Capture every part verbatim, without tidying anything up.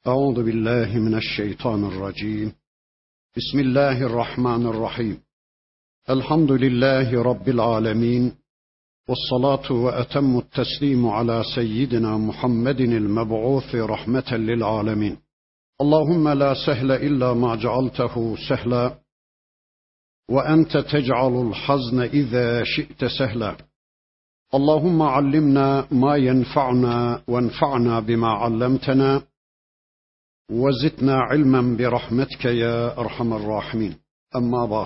أعوذ بالله من الشيطان الرجيم. بسم الله الرحمن الرحيم. الحمد لله رب العالمين، والصلاة وأتم التسليم على سيدنا محمد المبعوث رحمة للعالمين. اللهم لا سهل إلا ما جعلته سهلا، وأنت تجعل الحزن إذا شئت سهلا. اللهم علمنا ما ينفعنا وانفعنا بما علمتنا، وزدنا علما برحمتك يا أرحم الراحمين. أما بعد،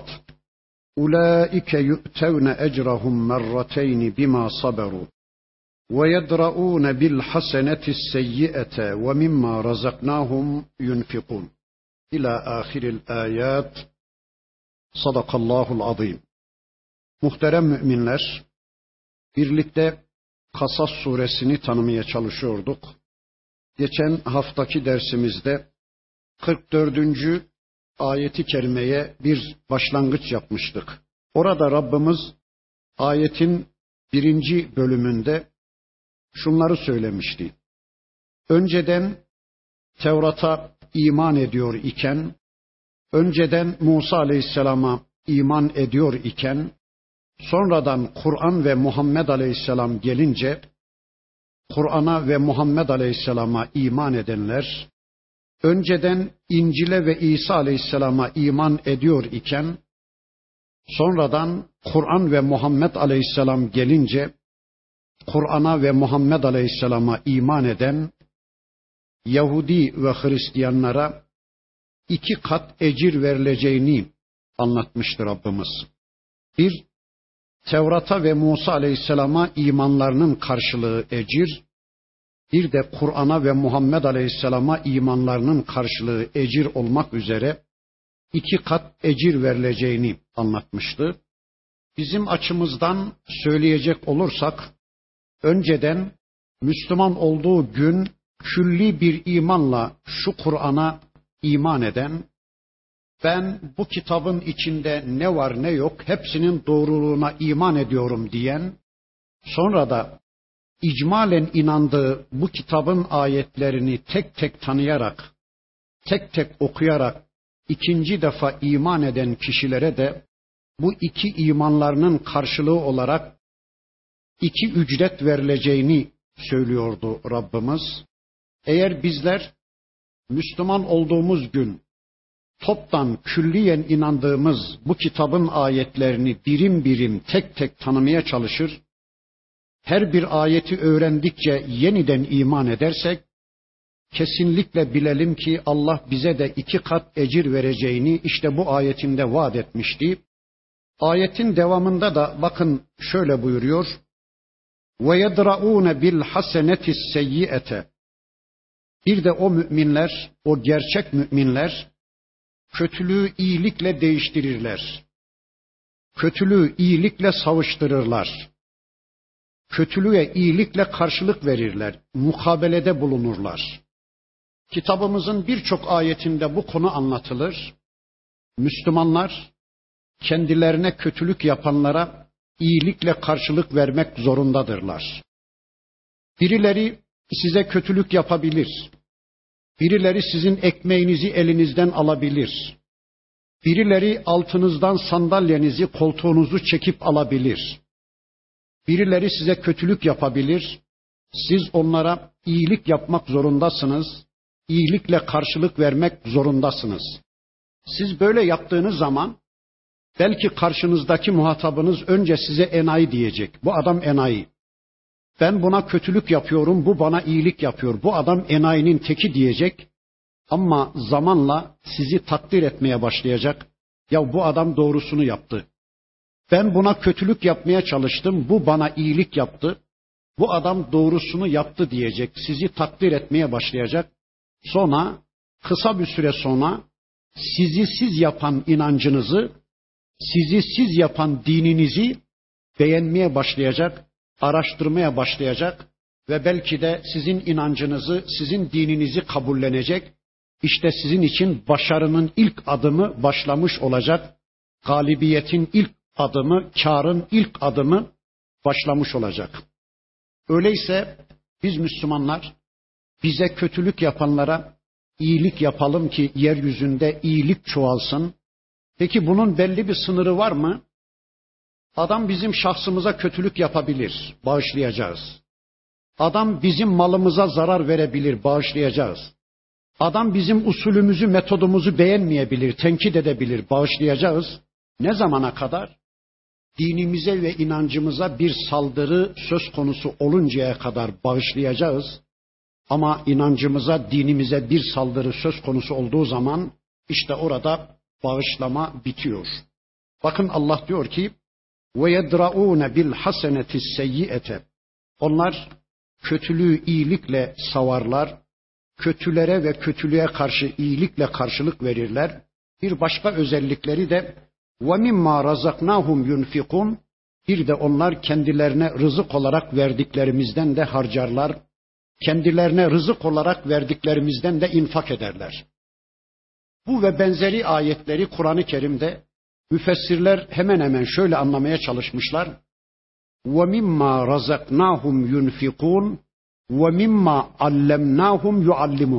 أولئك يؤتون أجرهم مرتين بما صبروا ويدرؤون بالحسنة السيئة ومما رزقناهم ينفقون. إلى آخر الآيات. Sadakallahul azim. Muhterem müminler, birlikte Kasas suresini tanımaya çalışıyorduk. Geçen haftaki dersimizde kırk dördüncü ayeti kerimeye bir başlangıç yapmıştık. Orada Rabbimiz ayetin birinci bölümünde şunları söylemişti. Önceden Tevrat'a iman ediyor iken, önceden Musa Aleyhisselam'a iman ediyor iken, sonradan Kur'an ve Muhammed Aleyhisselam gelince, Kur'an'a ve Muhammed Aleyhisselam'a iman edenler, önceden İncil'e ve İsa Aleyhisselam'a iman ediyor iken, sonradan Kur'an ve Muhammed Aleyhisselam gelince, Kur'an'a ve Muhammed Aleyhisselam'a iman eden Yahudi ve Hristiyanlara iki kat ecir verileceğini anlatmıştır Rabbimiz. Bir, Tevrat'a ve Musa Aleyhisselam'a imanlarının karşılığı ecir, bir de Kur'an'a ve Muhammed Aleyhisselam'a imanlarının karşılığı ecir olmak üzere iki kat ecir verileceğini anlatmıştı. Bizim açımızdan söyleyecek olursak, önceden Müslüman olduğu gün külli bir imanla şu Kur'an'a iman eden, ben bu kitabın içinde ne var ne yok hepsinin doğruluğuna iman ediyorum diyen, sonra da icmalen inandığı bu kitabın ayetlerini tek tek tanıyarak, tek tek okuyarak ikinci defa iman eden kişilere de bu iki imanlarının karşılığı olarak iki ücret verileceğini söylüyordu Rabbimiz. Eğer bizler Müslüman olduğumuz gün toptan külliyen inandığımız bu kitabın ayetlerini birim birim tek tek tanımaya çalışır, her bir ayeti öğrendikçe yeniden iman edersek, kesinlikle bilelim ki Allah bize de iki kat ecir vereceğini işte bu ayetinde vaat etmişti. Ayetin devamında da bakın şöyle buyuruyor: وَيَدْرَؤُونَ بِالْحَسَنَةِ السَّيِّئَةَ. Bir de o müminler, o gerçek müminler, kötülüğü iyilikle değiştirirler. Kötülüğü iyilikle savuştururlar. Kötülüğe iyilikle karşılık verirler. Mukabelede bulunurlar. Kitabımızın birçok ayetinde bu konu anlatılır. Müslümanlar kendilerine kötülük yapanlara iyilikle karşılık vermek zorundadırlar. Birileri size kötülük yapabilir. Birileri sizin ekmeğinizi elinizden alabilir. Birileri altınızdan sandalyenizi, koltuğunuzu çekip alabilir. Birileri size kötülük yapabilir. Siz onlara iyilik yapmak zorundasınız. İyilikle karşılık vermek zorundasınız. Siz böyle yaptığınız zaman belki karşınızdaki muhatabınız önce size enayi diyecek. Bu adam enayi. Ben buna kötülük yapıyorum, bu bana iyilik yapıyor. Bu adam enayinin teki diyecek. Ama zamanla sizi takdir etmeye başlayacak. Ya bu adam doğrusunu yaptı. Ben buna kötülük yapmaya çalıştım, bu bana iyilik yaptı. Bu adam doğrusunu yaptı diyecek. Sizi takdir etmeye başlayacak. Sonra kısa bir süre sonra sizi siz yapan inancınızı, sizi siz yapan dininizi beğenmeye başlayacak. Araştırmaya başlayacak ve belki de sizin inancınızı, sizin dininizi kabullenecek. İşte sizin için başarının ilk adımı başlamış olacak. Galibiyetin ilk adımı, kârın ilk adımı başlamış olacak. Öyleyse biz Müslümanlar bize kötülük yapanlara iyilik yapalım ki yeryüzünde iyilik çoğalsın. Peki bunun belli bir sınırı var mı? Adam bizim şahsımıza kötülük yapabilir, bağışlayacağız. Adam bizim malımıza zarar verebilir, bağışlayacağız. Adam bizim usulümüzü, metodumuzu beğenmeyebilir, tenkit edebilir, bağışlayacağız. Ne zamana kadar? Dinimize ve inancımıza bir saldırı söz konusu oluncaya kadar bağışlayacağız. Ama inancımıza, dinimize bir saldırı söz konusu olduğu zaman işte orada bağışlama bitiyor. Bakın Allah diyor ki وَيَدْرَعُونَ بِالْحَسَنَةِ السَّيِّئَةِ Onlar kötülüğü iyilikle savarlar, kötülere ve kötülüğe karşı iyilikle karşılık verirler. Bir başka özellikleri de وَمِمَّا رَزَقْنَاهُمْ يُنْفِقُونَ Bir de onlar kendilerine rızık olarak verdiklerimizden de harcarlar, kendilerine rızık olarak verdiklerimizden de infak ederler. Bu ve benzeri ayetleri Kur'an-ı Kerim'de müfessirler hemen hemen şöyle anlamaya çalışmışlar. وَمِمَّا رَزَقْنَاهُمْ يُنْفِقُونَ وَمِمَّا عَلَّمْنَاهُمْ يُعَلِّمُونَ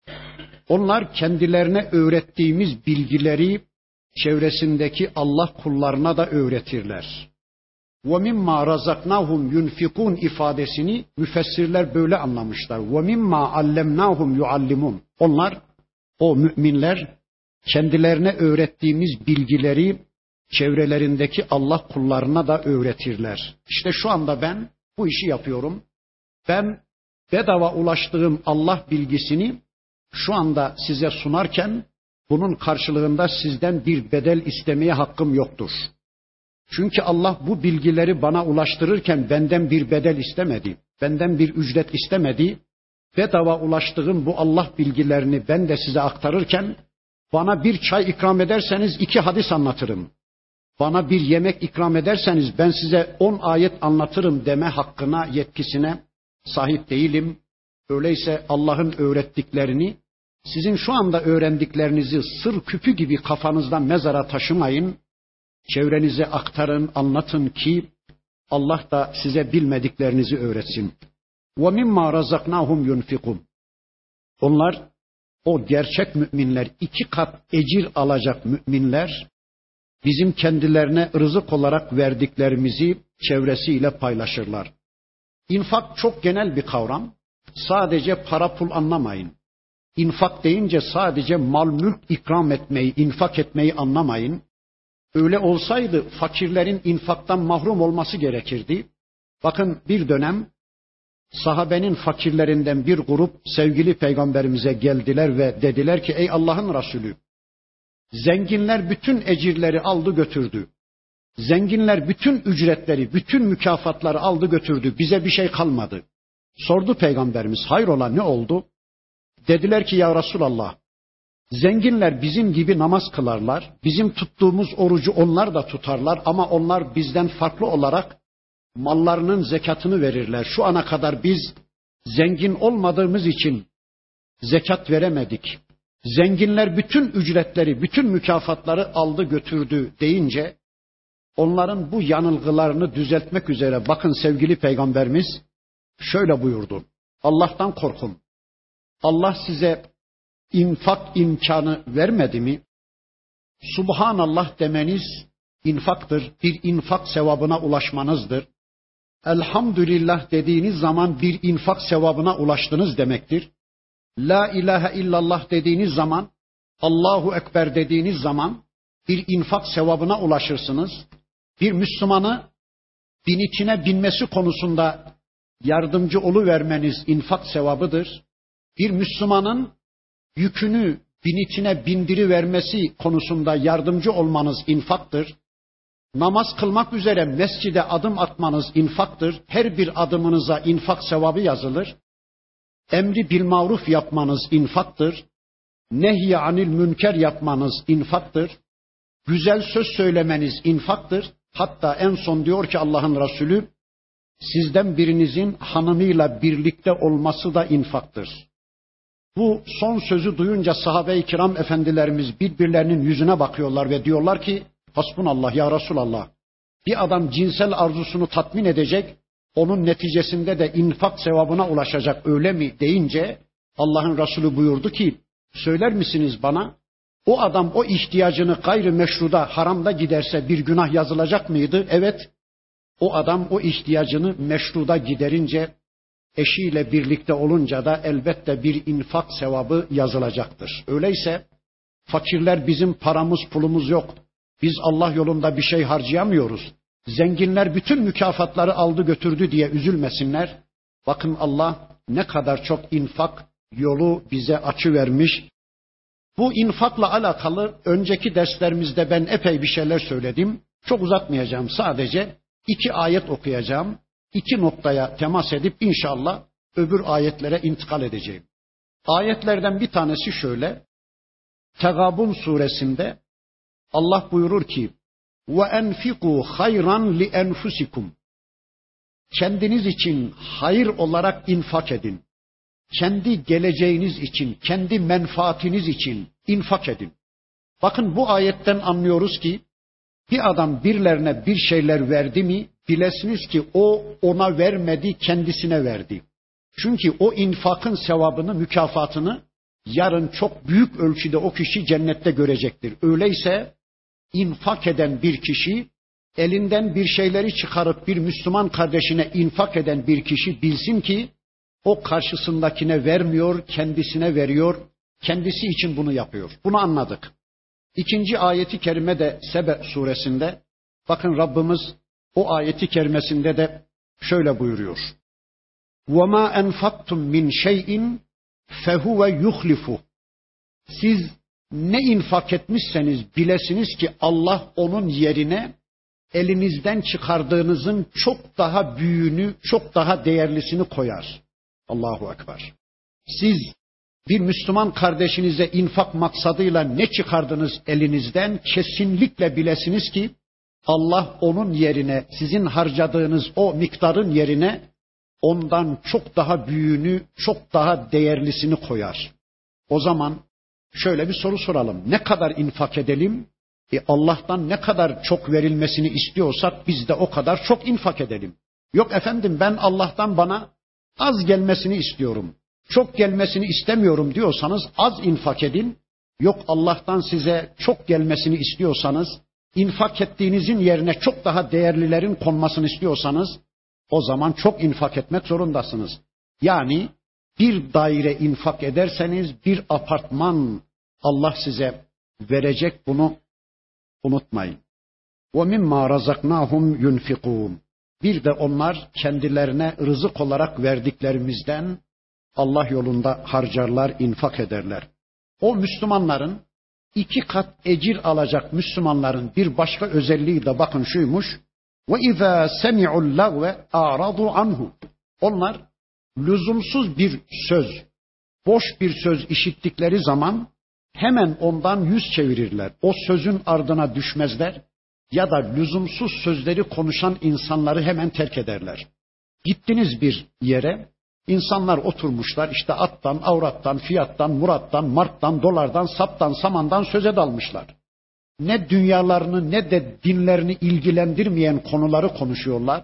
Onlar kendilerine öğrettiğimiz bilgileri çevresindeki Allah kullarına da öğretirler. وَمِمَّا رَزَقْنَاهُمْ يُنْفِقُونَ ifadesini müfessirler böyle anlamışlar. وَمِمَّا عَلَّمْنَاهُمْ يُعَلِّمُونَ Onlar, o müminler kendilerine öğrettiğimiz bilgileri çevrelerindeki Allah kullarına da öğretirler. İşte şu anda ben bu işi yapıyorum. Ben bedava ulaştığım Allah bilgisini şu anda size sunarken bunun karşılığında sizden bir bedel istemeye hakkım yoktur. Çünkü Allah bu bilgileri bana ulaştırırken benden bir bedel istemedi. Benden bir ücret istemedi. Bedava ulaştığım bu Allah bilgilerini ben de size aktarırken bana bir çay ikram ederseniz iki hadis anlatırım. Bana bir yemek ikram ederseniz ben size on ayet anlatırım deme hakkına, yetkisine sahip değilim. Öyleyse Allah'ın öğrettiklerini, sizin şu anda öğrendiklerinizi sır küpü gibi kafanızdan mezara taşımayın. Çevrenize aktarın, anlatın ki Allah da size bilmediklerinizi öğretsin. وَمِمَّا رَزَقْنَاهُمْ يُنْفِقُونَ Onlar, o gerçek müminler, iki kat ecir alacak müminler, bizim kendilerine rızık olarak verdiklerimizi çevresiyle paylaşırlar. İnfak çok genel bir kavram. Sadece para pul anlamayın. İnfak deyince sadece mal mülk ikram etmeyi, infak etmeyi anlamayın. Öyle olsaydı fakirlerin infaktan mahrum olması gerekirdi. Bakın bir dönem sahabenin fakirlerinden bir grup sevgili peygamberimize geldiler ve dediler ki ey Allah'ın Resulü, zenginler bütün ecirleri aldı götürdü. Zenginler bütün ücretleri, bütün mükafatları aldı götürdü. Bize bir şey kalmadı. Sordu peygamberimiz, hayrola ne oldu? Dediler ki ya Resulallah, zenginler bizim gibi namaz kılarlar. Bizim tuttuğumuz orucu onlar da tutarlar ama onlar bizden farklı olarak mallarının zekatını verirler. Şu ana kadar biz zengin olmadığımız için zekat veremedik. Zenginler bütün ücretleri, bütün mükafatları aldı götürdü deyince onların bu yanılgılarını düzeltmek üzere bakın sevgili peygamberimiz şöyle buyurdu. Allah'tan korkun. Allah size infak imkanı vermedi mi? Subhanallah demeniz infaktır. Bir infak sevabına ulaşmanızdır. Elhamdülillah dediğiniz zaman bir infak sevabına ulaştınız demektir. La ilahe illallah dediğiniz zaman, Allahu Ekber dediğiniz zaman bir infak sevabına ulaşırsınız. Bir Müslümanı binitine binmesi konusunda yardımcı oluvermeniz infak sevabıdır. Bir Müslümanın yükünü binitine bindirivermesi konusunda yardımcı olmanız infaktır. Namaz kılmak üzere mescide adım atmanız infaktır. Her bir adımınıza infak sevabı yazılır. Emri bil maruf yapmanız infaktır. Nehy anil münker yapmanız infaktır. Güzel söz söylemeniz infaktır. Hatta en son diyor ki Allah'ın Resulü, sizden birinizin hanımıyla birlikte olması da infaktır. Bu son sözü duyunca sahabe-i kiram efendilerimiz birbirlerinin yüzüne bakıyorlar ve diyorlar ki, hasbunallah ya Resulallah, bir adam cinsel arzusunu tatmin edecek, onun neticesinde de infak sevabına ulaşacak öyle mi deyince Allah'ın Resulü buyurdu ki, Söyler misiniz bana? O adam o ihtiyacını gayrimeşruda, haramda giderse bir günah yazılacak mıydı? Evet. O adam o ihtiyacını meşruda giderince, eşiyle birlikte olunca da elbette bir infak sevabı yazılacaktır. Öyleyse fakirler bizim paramız pulumuz yok. Biz Allah yolunda bir şey harcayamıyoruz. Zenginler bütün mükafatları aldı götürdü diye üzülmesinler. Bakın Allah ne kadar çok infak yolu bize açıvermiş. Bu infakla alakalı önceki derslerimizde ben epey bir şeyler söyledim. Çok uzatmayacağım, sadece iki ayet okuyacağım. İki noktaya temas edip inşallah öbür ayetlere intikal edeceğim. Ayetlerden bir tanesi şöyle. Tegabun suresinde Allah buyurur ki: وَاَنْفِقُوا خَيْرًا لِاَنْفُسِكُمْ Kendiniz için hayır olarak infak edin. Kendi geleceğiniz için, kendi menfaatiniz için infak edin. Bakın bu ayetten anlıyoruz ki bir adam birilerine bir şeyler verdi mi, bilesiniz ki o ona vermedi, kendisine verdi. Çünkü o infakın sevabını, mükafatını yarın çok büyük ölçüde o kişi cennette görecektir. Öyleyse infak eden bir kişi, elinden bir şeyleri çıkarıp bir Müslüman kardeşine infak eden bir kişi bilsin ki o karşısındakine vermiyor, kendisine veriyor, kendisi için bunu yapıyor. Bunu anladık. İkinci ayeti kerime de Sebe suresinde, bakın Rabbimiz o ayeti kerimesinde de şöyle buyuruyor. وَمَا أَنْفَقْتُمْ مِنْ شَيْءٍ فَهُوَ يُخْلِفُهُ Siz ne infak etmişseniz bilesiniz ki Allah onun yerine elinizden çıkardığınızın çok daha büyüğünü, çok daha değerlisini koyar. Allahu Ekber. Siz bir Müslüman kardeşinize infak maksadıyla ne çıkardınız elinizden, kesinlikle bilesiniz ki Allah onun yerine, sizin harcadığınız o miktarın yerine ondan çok daha büyüğünü, çok daha değerlisini koyar. O zaman şöyle bir soru soralım. Ne kadar infak edelim? E Allah'tan ne kadar çok verilmesini istiyorsak biz de o kadar çok infak edelim. Yok efendim, ben Allah'tan bana az gelmesini istiyorum, çok gelmesini istemiyorum diyorsanız az infak edin. Yok Allah'tan size çok gelmesini istiyorsanız, infak ettiğinizin yerine çok daha değerlilerin konmasını istiyorsanız o zaman çok infak etmek zorundasınız. Yani bir daire infak ederseniz bir apartman Allah size verecek, bunu unutmayın. وَمِمَّا رَزَقْنَاهُمْ يُنْفِقُونَ Bir de onlar kendilerine rızık olarak verdiklerimizden Allah yolunda harcarlar, infak ederler. O Müslümanların iki kat ecir alacak Müslümanların bir başka özelliği de bakın şuymuş. وَاِذَا سَمِعُوا اللَّغْوَ اَعْرَضُوا عَنْهُ Onlar lüzumsuz bir söz, boş bir söz işittikleri zaman hemen ondan yüz çevirirler. O sözün ardına düşmezler ya da lüzumsuz sözleri konuşan insanları hemen terk ederler. Gittiniz bir yere, insanlar oturmuşlar, işte attan, avrattan, fiyattan, murattan, marktan, dolardan, saptan, samandan söze dalmışlar. Ne dünyalarını ne de dinlerini ilgilendirmeyen konuları konuşuyorlar.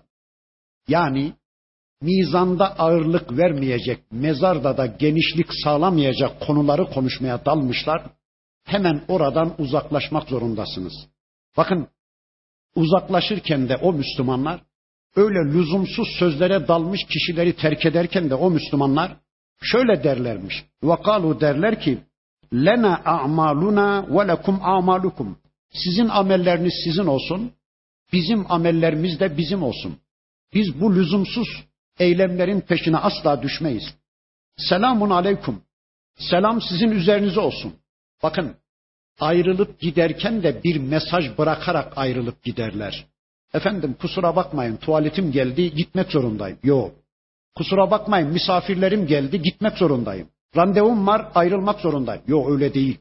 Yani mizanda ağırlık vermeyecek, mezarda da genişlik sağlamayacak konuları konuşmaya dalmışlar. Hemen oradan uzaklaşmak zorundasınız. Bakın, uzaklaşırken de o Müslümanlar, öyle lüzumsuz sözlere dalmış kişileri terk ederken de o Müslümanlar şöyle derlermiş. وَقَالُوا derler ki, لَنَا أَعْمَالُنَا وَلَكُمْ أَعْمَالُكُمْ Sizin amelleriniz sizin olsun, bizim amellerimiz de bizim olsun. Biz bu lüzumsuz eylemlerin peşine asla düşmeyiz. Selamun aleyküm. Selam sizin üzerinize olsun. Bakın, ayrılıp giderken de bir mesaj bırakarak ayrılıp giderler. Efendim kusura bakmayın, tuvaletim geldi, gitmek zorundayım. Yok. Kusura bakmayın, misafirlerim geldi, gitmek zorundayım. Randevum var, ayrılmak zorundayım. Yok, öyle değil.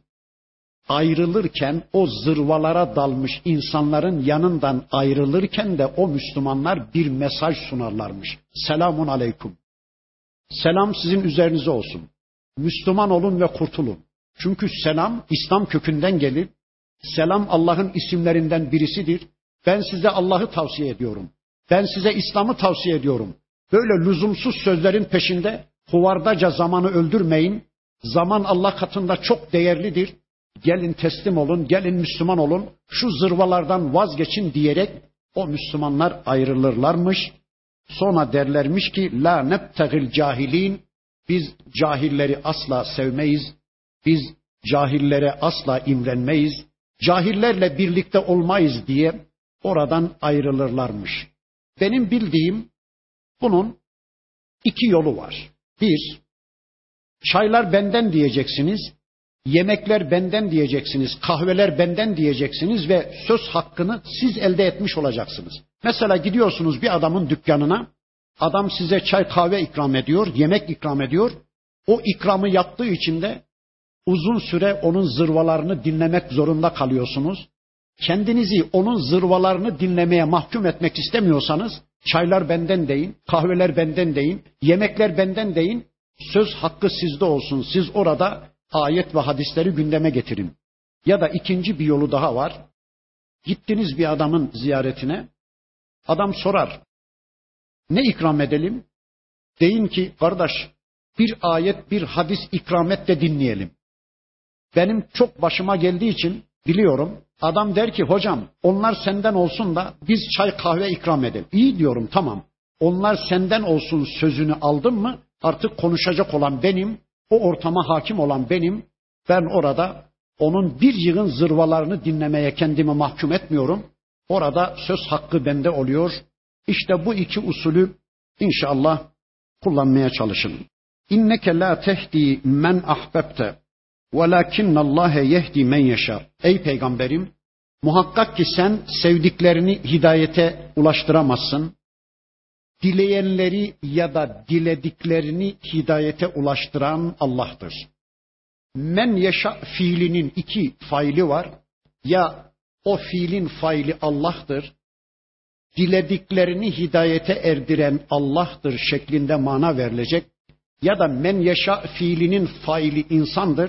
Ayrılırken o zırvalara dalmış insanların yanından ayrılırken de o Müslümanlar bir mesaj sunarlarmış. Selamun aleyküm. Selam sizin üzerinize olsun. Müslüman olun ve kurtulun. Çünkü selam İslam kökünden gelir. Selam Allah'ın isimlerinden birisidir. Ben size Allah'ı tavsiye ediyorum. Ben size İslam'ı tavsiye ediyorum. Böyle lüzumsuz sözlerin peşinde huvardaca zamanı öldürmeyin. Zaman Allah katında çok değerlidir. Gelin teslim olun, gelin Müslüman olun, şu zırvalardan vazgeçin diyerek o Müslümanlar ayrılırlarmış. Sonra derlermiş ki la nebtegil cahilin, biz cahilleri asla sevmeyiz, biz cahillere asla imrenmeyiz, cahillerle birlikte olmayız diye oradan ayrılırlarmış. Benim bildiğim bunun iki yolu var. Bir, çaylar benden diyeceksiniz, yemekler benden diyeceksiniz, kahveler benden diyeceksiniz ve söz hakkını siz elde etmiş olacaksınız. Mesela gidiyorsunuz bir adamın dükkanına, adam size çay kahve ikram ediyor, yemek ikram ediyor. O ikramı yaptığı için de uzun süre onun zırvalarını dinlemek zorunda kalıyorsunuz. Kendinizi onun zırvalarını dinlemeye mahkum etmek istemiyorsanız, çaylar benden deyin, kahveler benden deyin, yemekler benden deyin, söz hakkı sizde olsun, siz orada ayet ve hadisleri gündeme getirin. Ya da ikinci bir yolu daha var. Gittiniz bir adamın ziyaretine, adam sorar, ne ikram edelim? Deyin ki, kardeş bir ayet, bir hadis ikram et de dinleyelim. Benim çok başıma geldiği için biliyorum. Adam der ki, hocam onlar senden olsun da biz çay kahve ikram edelim. İyi diyorum, tamam. Onlar senden olsun sözünü aldım mı artık konuşacak olan benim, o ortama hakim olan benim. Ben orada onun bir yığın zırvalarını dinlemeye kendimi mahkum etmiyorum. Orada söz hakkı bende oluyor. İşte bu iki usulü inşallah kullanmaya çalışın. İnneke la tehdi men ahbebte velakinnallâhe yehdi men yeşâ. Ey peygamberim, muhakkak ki sen sevdiklerini hidayete ulaştıramazsın. Dileyenleri ya da dilediklerini hidayete ulaştıran Allah'tır. Men yeşâ fiilinin iki faili var. Ya o fiilin faili Allah'tır, dilediklerini hidayete erdiren Allah'tır şeklinde mana verilecek. Ya da men yeşâ fiilinin faili insandır.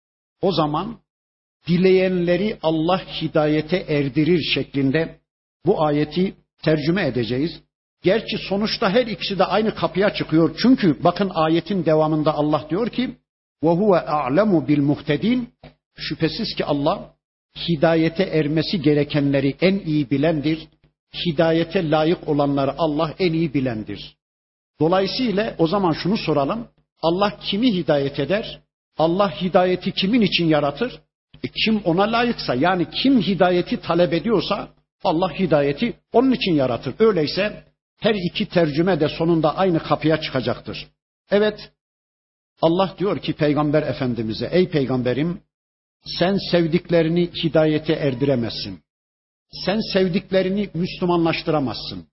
O zaman dileyenleri Allah hidayete erdirir şeklinde bu ayeti tercüme edeceğiz. Gerçi sonuçta her ikisi de aynı kapıya çıkıyor. Çünkü bakın ayetin devamında Allah diyor ki وَهُوَ أَعْلَمُ بِالْمُهْتَدِينَ. Şüphesiz ki Allah hidayete ermesi gerekenleri en iyi bilendir. Hidayete layık olanları Allah en iyi bilendir. Dolayısıyla o zaman şunu soralım. Allah kimi hidayet eder? Allah hidayeti kimin için yaratır? E kim ona layıksa, yani kim hidayeti talep ediyorsa Allah hidayeti onun için yaratır. Öyleyse her iki tercüme de sonunda aynı kapıya çıkacaktır. Evet, Allah diyor ki Peygamber Efendimiz'e, ey peygamberim sen sevdiklerini hidayete erdiremezsin. Sen sevdiklerini Müslümanlaştıramazsın.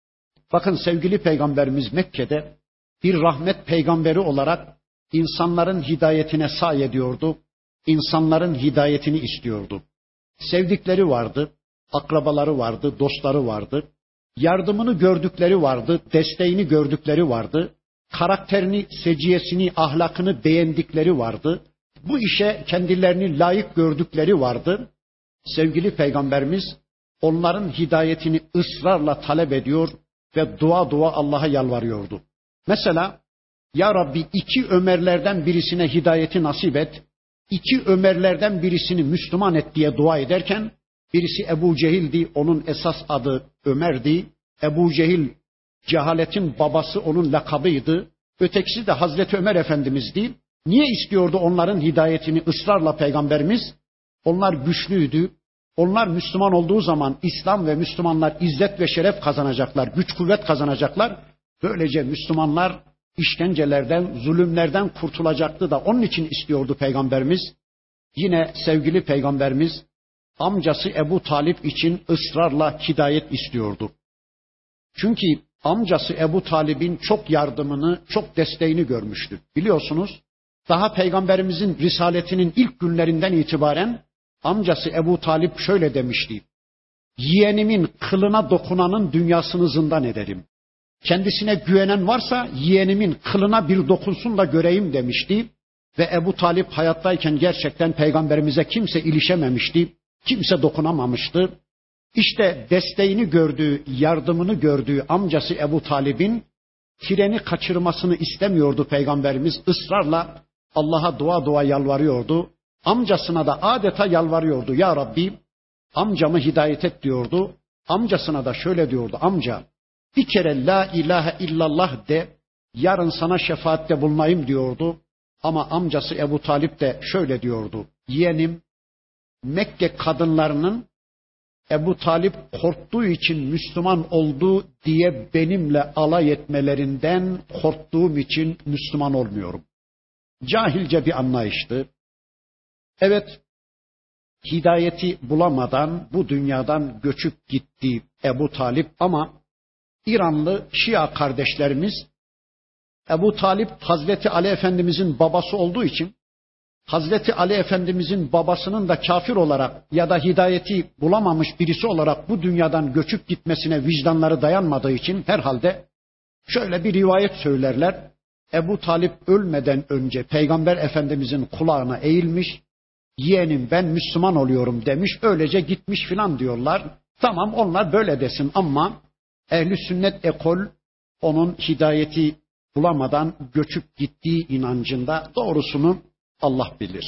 Bakın sevgili peygamberimiz Mekke'de bir rahmet peygamberi olarak insanların hidayetine sahi ediyordu. İnsanların hidayetini istiyordu. Sevdikleri vardı, akrabaları vardı, dostları vardı. Yardımını gördükleri vardı, desteğini gördükleri vardı. Karakterini, seciyesini, ahlakını beğendikleri vardı. Bu işe kendilerini layık gördükleri vardı. Sevgili peygamberimiz onların hidayetini ısrarla talep ediyor ve dua dua Allah'a yalvarıyordu. Mesela ya Rabbi iki Ömerlerden birisine hidayeti nasip et, iki Ömerlerden birisini Müslüman et diye dua ederken birisi Ebu Cehil'di, onun esas adı Ömer'di. Ebu Cehil cehaletin babası, onun lakabıydı. Ötekisi de Hazreti Ömer Efendimiz'di. Niye istiyordu onların hidayetini ısrarla peygamberimiz? Onlar güçlüydü. Onlar Müslüman olduğu zaman İslam ve Müslümanlar izzet ve şeref kazanacaklar, güç kuvvet kazanacaklar. Böylece Müslümanlar işkencelerden, zulümlerden kurtulacaktı da onun için istiyordu peygamberimiz. Yine sevgili peygamberimiz amcası Ebu Talip için ısrarla hidayet istiyordu. Çünkü amcası Ebu Talib'in çok yardımını, çok desteğini görmüştü. Biliyorsunuz daha peygamberimizin risaletinin ilk günlerinden itibaren amcası Ebu Talip şöyle demişti. Yeğenimin kılına dokunanın dünyasını zindan ederim. Kendisine güvenen varsa yeğenimin kılına bir dokunsun da göreyim demişti. Ve Ebu Talip hayattayken gerçekten peygamberimize kimse ilişememişti. Kimse dokunamamıştı. İşte desteğini gördüğü, yardımını gördüğü amcası Ebu Talib'in treni kaçırmasını istemiyordu peygamberimiz. Israrla Allah'a dua dua yalvarıyordu. Amcasına da adeta yalvarıyordu. Ya Rabbi, amcamı hidayet et diyordu. Amcasına da şöyle diyordu. Amca, bir kere la ilahe illallah de, yarın sana şefaatte bulunayım diyordu. Ama amcası Ebu Talip de şöyle diyordu. Yeğenim, Mekke kadınlarının Ebu Talip korktuğu için Müslüman oldu diye benimle alay etmelerinden korktuğum için Müslüman olmuyorum. Cahilce bir anlayıştı. Evet, hidayeti bulamadan bu dünyadan göçüp gitti Ebu Talip ama İranlı Şia kardeşlerimiz Ebu Talip Hazreti Ali Efendimizin babası olduğu için Hazreti Ali Efendimizin babasının da kafir olarak ya da hidayeti bulamamış birisi olarak bu dünyadan göçüp gitmesine vicdanları dayanmadığı için herhalde şöyle bir rivayet söylerler. Ebu Talip ölmeden önce Peygamber Efendimizin kulağına eğilmiş, yeğenim ben Müslüman oluyorum demiş, öylece gitmiş filan diyorlar. Tamam, onlar böyle desin ama Ehl-i Sünnet ekol onun hidayeti bulamadan göçüp gittiği inancında, doğrusunu Allah bilir.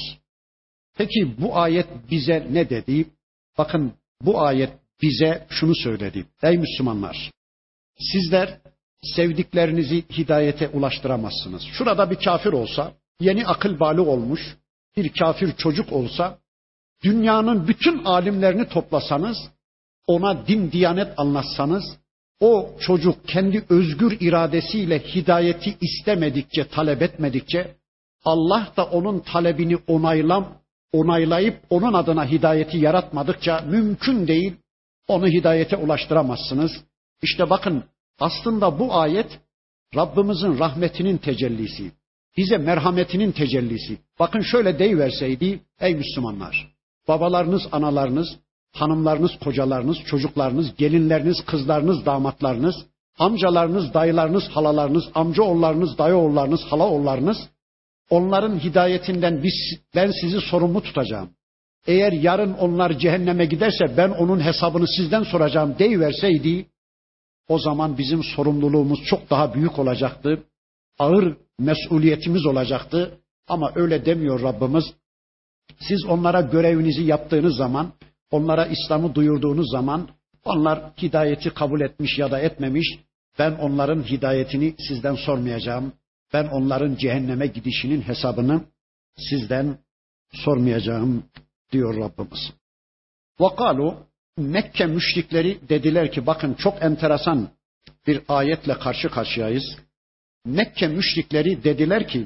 Peki bu ayet bize ne dedi? Bakın, bu ayet bize şunu söyledi. Ey Müslümanlar, sizler sevdiklerinizi hidayete ulaştıramazsınız. Şurada bir kafir olsa, yeni akıl balığı olmuş bir kafir çocuk olsa, dünyanın bütün alimlerini toplasanız, ona din diyanet anlatsanız, o çocuk kendi özgür iradesiyle hidayeti istemedikçe, talep etmedikçe, Allah da onun talebini onaylam, onaylayıp onun adına hidayeti yaratmadıkça mümkün değil, onu hidayete ulaştıramazsınız. İşte bakın, aslında bu ayet Rabbimizin rahmetinin tecellisi, bize merhametinin tecellisi. Bakın şöyle deyiverseydi, ey Müslümanlar, babalarınız, analarınız, hanımlarınız, kocalarınız, çocuklarınız, gelinleriniz, kızlarınız, damatlarınız, amcalarınız, dayılarınız, halalarınız, amcaoğullarınız, dayıoğullarınız, halaoğullarınız, onların hidayetinden biz, ben sizi sorumlu tutacağım. Eğer yarın onlar cehenneme giderse ben onun hesabını sizden soracağım deyiverseydi, o zaman bizim sorumluluğumuz çok daha büyük olacaktı. Ağır mesuliyetimiz olacaktı. Ama öyle demiyor Rabbimiz. Siz onlara görevinizi yaptığınız zaman, onlara İslam'ı duyurduğunuz zaman, onlar hidayeti kabul etmiş ya da etmemiş, ben onların hidayetini sizden sormayacağım. Ben onların cehenneme gidişinin hesabını sizden sormayacağım diyor Rabbimiz. وَقَالُوا Mekke müşrikleri dediler ki, bakın çok enteresan bir ayetle karşı karşıyayız. Mekke müşrikleri dediler ki,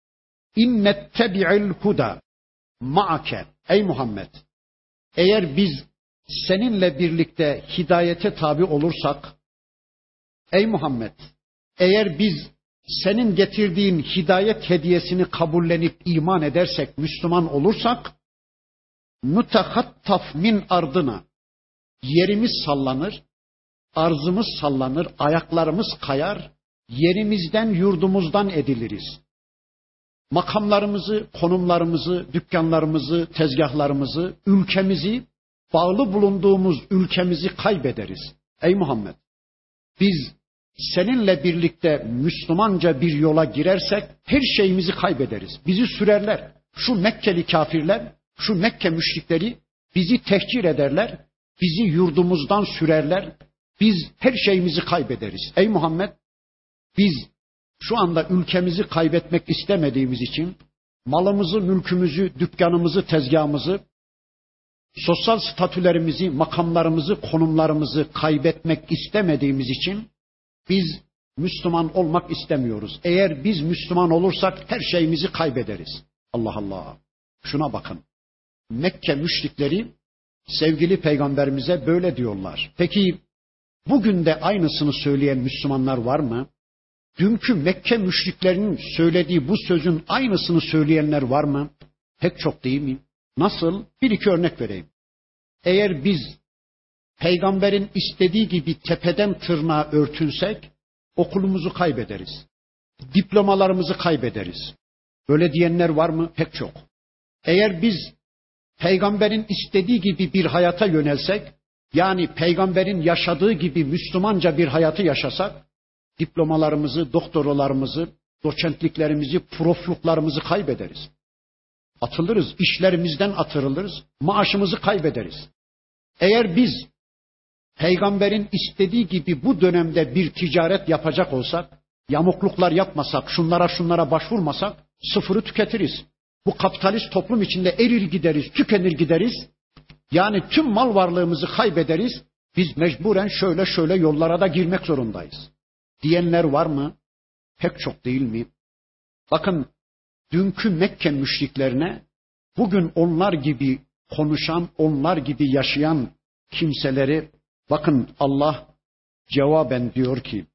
اِنَّتَّبِعِ الْهُدَى مَعَكَ Ey Muhammed, eğer biz seninle birlikte hidayete tabi olursak, ey Muhammed, eğer biz senin getirdiğin hidayet hediyesini kabullenip iman edersek, Müslüman olursak, mütehattaf min ardına, yerimiz sallanır, arzımız sallanır, ayaklarımız kayar, yerimizden, yurdumuzdan ediliriz. Makamlarımızı, konumlarımızı, dükkanlarımızı, tezgahlarımızı, ülkemizi, bağlı bulunduğumuz ülkemizi kaybederiz. Ey Muhammed, biz seninle birlikte Müslümanca bir yola girersek her şeyimizi kaybederiz. Bizi sürerler. Şu Mekkeli kafirler, şu Mekke müşrikleri bizi tehcir ederler, bizi yurdumuzdan sürerler, biz her şeyimizi kaybederiz. Ey Muhammed, biz şu anda ülkemizi kaybetmek istemediğimiz için, malımızı, mülkümüzü, dükkanımızı, tezgahımızı, sosyal statülerimizi, makamlarımızı, konumlarımızı kaybetmek istemediğimiz için biz Müslüman olmak istemiyoruz. Eğer biz Müslüman olursak her şeyimizi kaybederiz. Allah Allah. Şuna bakın. Mekke müşrikleri sevgili peygamberimize böyle diyorlar. Peki bugün de aynısını söyleyen Müslümanlar var mı? Dünkü Mekke müşriklerinin söylediği bu sözün aynısını söyleyenler var mı? Pek çok değil mi? Nasıl? Bir iki örnek vereyim. Eğer biz peygamberin istediği gibi tepeden tırnağa örtünsek okulumuzu kaybederiz. Diplomalarımızı kaybederiz. Böyle diyenler var mı? Pek çok. Eğer biz peygamberin istediği gibi bir hayata yönelsek, yani peygamberin yaşadığı gibi Müslümanca bir hayatı yaşasak, diplomalarımızı, doktoralarımızı, doçentliklerimizi, profluklarımızı kaybederiz. Atılırız, işlerimizden atırılırız, maaşımızı kaybederiz. Eğer biz Peygamberin istediği gibi bu dönemde bir ticaret yapacak olsak, yamukluklar yapmasak, şunlara şunlara başvurmasak sıfırı tüketiriz. Bu kapitalist toplum içinde erir gideriz, tükenir gideriz. Yani tüm mal varlığımızı kaybederiz. Biz mecburen şöyle şöyle yollara da girmek zorundayız. Diyenler var mı? Pek çok değil mi? Bakın dünkü Mekke müşriklerine bugün onlar gibi konuşan, onlar gibi yaşayan kimseleri bakın Allah cevaben diyor ki: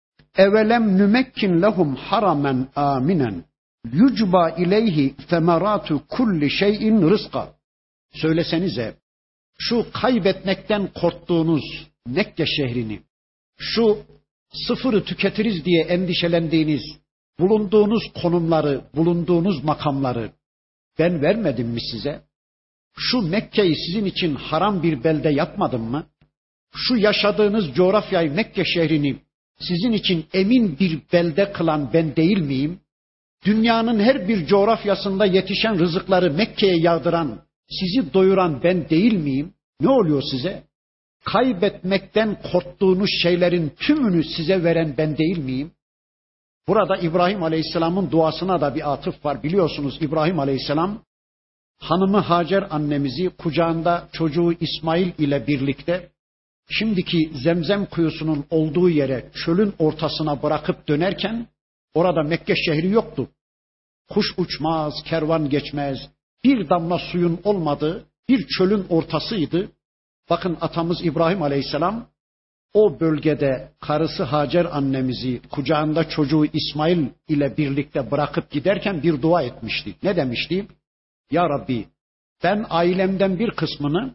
Evelem nümekkin lehum haramen aminen yucba ileyhi semeratu kulli şeyin rızka. Söylesenize şu kaybetmekten korktuğunuz Mekke şehrini, şu sıfırı tüketiriz diye endişelendiğiniz, bulunduğunuz konumları, bulunduğunuz makamları ben vermedim mi size? Şu Mekke'yi sizin için haram bir belde yapmadım mı? Şu yaşadığınız coğrafyayı, Mekke şehrini sizin için emin bir belde kılan ben değil miyim? Dünyanın her bir coğrafyasında yetişen rızıkları Mekke'ye yağdıran, sizi doyuran ben değil miyim? Ne oluyor size? Kaybetmekten korktuğunuz şeylerin tümünü size veren ben değil miyim? Burada İbrahim Aleyhisselam'ın duasına da bir atıf var. Biliyorsunuz İbrahim Aleyhisselam hanımı Hacer annemizi kucağında çocuğu İsmail ile birlikte şimdiki Zemzem kuyusunun olduğu yere çölün ortasına bırakıp dönerken orada Mekke şehri yoktu. Kuş uçmaz, kervan geçmez, bir damla suyun olmadığı bir çölün ortasıydı. Bakın atamız İbrahim Aleyhisselam o bölgede karısı Hacer annemizi kucağında çocuğu İsmail ile birlikte bırakıp giderken bir dua etmişti. Ne demişti? Ya Rabbi, ben ailemden bir kısmını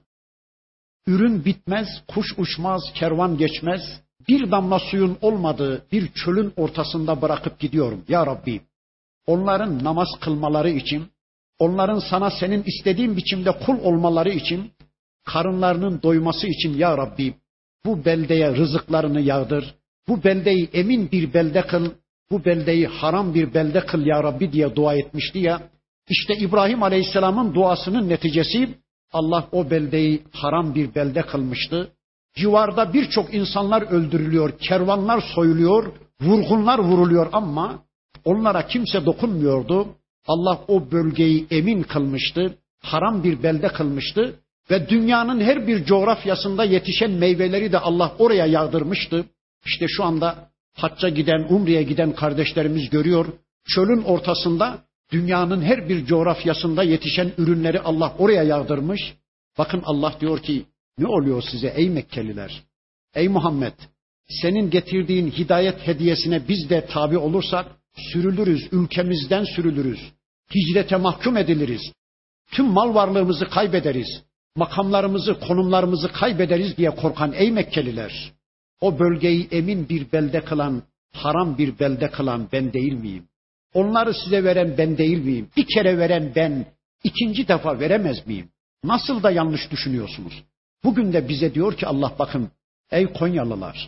ürün bitmez, kuş uçmaz, kervan geçmez, bir damla suyun olmadığı bir çölün ortasında bırakıp gidiyorum. Ya Rabbi, onların namaz kılmaları için, onların sana senin istediğin biçimde kul olmaları için, karınlarının doyması için ya Rabbi, bu beldeye rızıklarını yağdır, bu beldeyi emin bir belde kıl, bu beldeyi haram bir belde kıl ya Rabbi diye dua etmişti ya. İşte İbrahim Aleyhisselam'ın duasının neticesi Allah o beldeyi haram bir belde kılmıştı. Civarda birçok insanlar öldürülüyor, kervanlar soyuluyor, vurgunlar vuruluyor ama onlara kimse dokunmuyordu. Allah o bölgeyi emin kılmıştı, haram bir belde kılmıştı ve dünyanın her bir coğrafyasında yetişen meyveleri de Allah oraya yağdırmıştı. İşte şu anda hacca giden, umreye giden kardeşlerimiz görüyor. Çölün ortasında dünyanın her bir coğrafyasında yetişen ürünleri Allah oraya yağdırmış. Bakın Allah diyor ki, ne oluyor size ey Mekkeliler? Ey Muhammed, senin getirdiğin hidayet hediyesine biz de tabi olursak sürülürüz, ülkemizden sürülürüz. Hicrete mahkum ediliriz. Tüm mal varlığımızı kaybederiz. Makamlarımızı, konumlarımızı kaybederiz diye korkan ey Mekkeliler. O bölgeyi emin bir belde kılan, haram bir belde kılan ben değil miyim? Onları size veren ben değil miyim? Bir kere veren ben, ikinci defa veremez miyim? Nasıl da yanlış düşünüyorsunuz? Bugün de bize diyor ki Allah bakın, ey Konyalılar,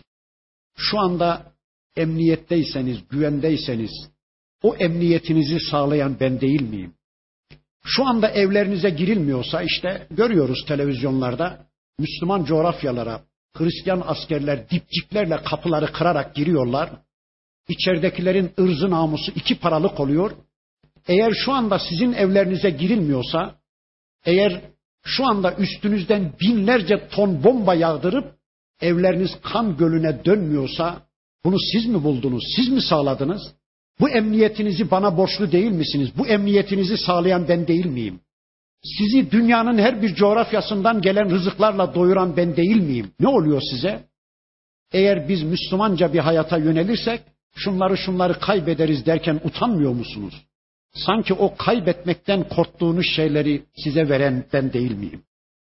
şu anda emniyetteyseniz, güvendeyseniz, o emniyetinizi sağlayan ben değil miyim? Şu anda evlerinize girilmiyorsa işte görüyoruz televizyonlarda, Müslüman coğrafyalara Hristiyan askerler dipçiklerle kapıları kırarak giriyorlar. İçeridekilerin ırzı namusu iki paralık oluyor. Eğer şu anda sizin evlerinize girilmiyorsa, eğer şu anda üstünüzden binlerce ton bomba yağdırıp evleriniz kan gölüne dönmüyorsa, bunu siz mi buldunuz, siz mi sağladınız? Bu emniyetinizi bana borçlu değil misiniz? Bu emniyetinizi sağlayan ben değil miyim? Sizi dünyanın her bir coğrafyasından gelen rızıklarla doyuran ben değil miyim? Ne oluyor size? Eğer biz Müslümanca bir hayata yönelirsek, şunları şunları kaybederiz derken utanmıyor musunuz? Sanki o kaybetmekten korktuğunuz şeyleri size veren ben değil miyim?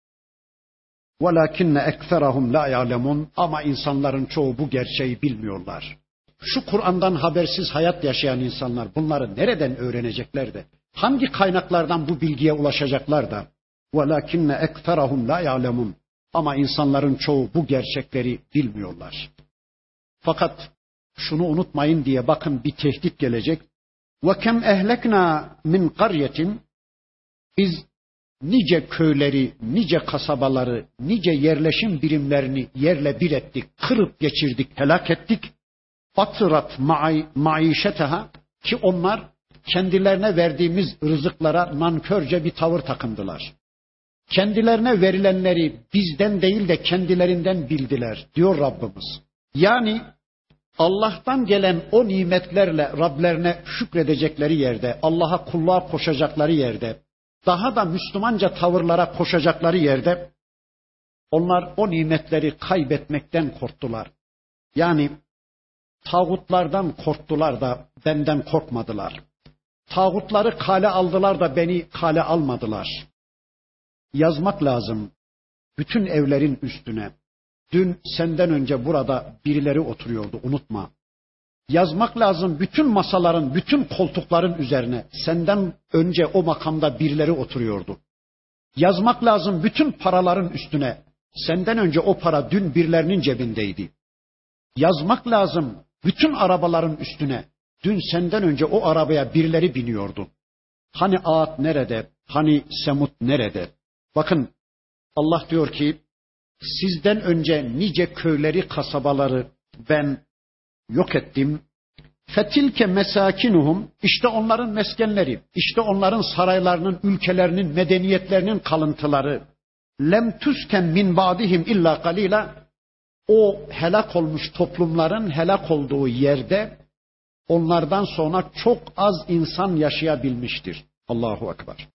وَلَكِنَّ اَكْثَرَهُمْ لَا يَعْلَمُونَ Ama insanların çoğu bu gerçeği bilmiyorlar. Şu Kur'an'dan habersiz hayat yaşayan insanlar bunları nereden öğrenecekler de? Hangi kaynaklardan bu bilgiye ulaşacaklar da? وَلَكِنَّ اَكْثَرَهُمْ لَا يَعْلَمُونَ Ama insanların çoğu bu gerçekleri bilmiyorlar. Fakat şunu unutmayın diye bakın bir tehdit gelecek. وَكَمْ اَهْلَكْنَا مِنْ قَرْيَةٍ Biz nice köyleri, nice kasabaları, nice yerleşim birimlerini yerle bir ettik, kırıp geçirdik, helak ettik. Batırat maişeteha ki onlar kendilerine verdiğimiz rızıklara nankörce bir tavır takındılar. Kendilerine verilenleri bizden değil de kendilerinden bildiler diyor Rabbimiz. Yani Allah'tan gelen o nimetlerle Rablerine şükredecekleri yerde, Allah'a kulluğa koşacakları yerde, daha da Müslümanca tavırlara koşacakları yerde onlar o nimetleri kaybetmekten korktular. Yani tağutlardan korktular da benden korkmadılar. Tağutları kale aldılar da beni kale almadılar. Yazmak lazım bütün evlerin üstüne. Dün senden önce burada birileri oturuyordu, unutma. Yazmak lazım bütün masaların, bütün koltukların üzerine. Senden önce o makamda birileri oturuyordu. Yazmak lazım bütün paraların üstüne. Senden önce o para dün birilerinin cebindeydi. Yazmak lazım bütün arabaların üstüne. Dün senden önce o arabaya birileri biniyordu. Hani Ağat nerede? Hani Semut nerede? Bakın Allah diyor ki sizden önce nice köyleri, kasabaları ben yok ettim. Fetilke mesakinuhum işte onların meskenleri, işte onların saraylarının, ülkelerinin, medeniyetlerinin kalıntıları. Lem tusken min ba'dihim illa qalila. O helak olmuş toplumların helak olduğu yerde onlardan sonra çok az insan yaşayabilmiştir. Allahu Ekber.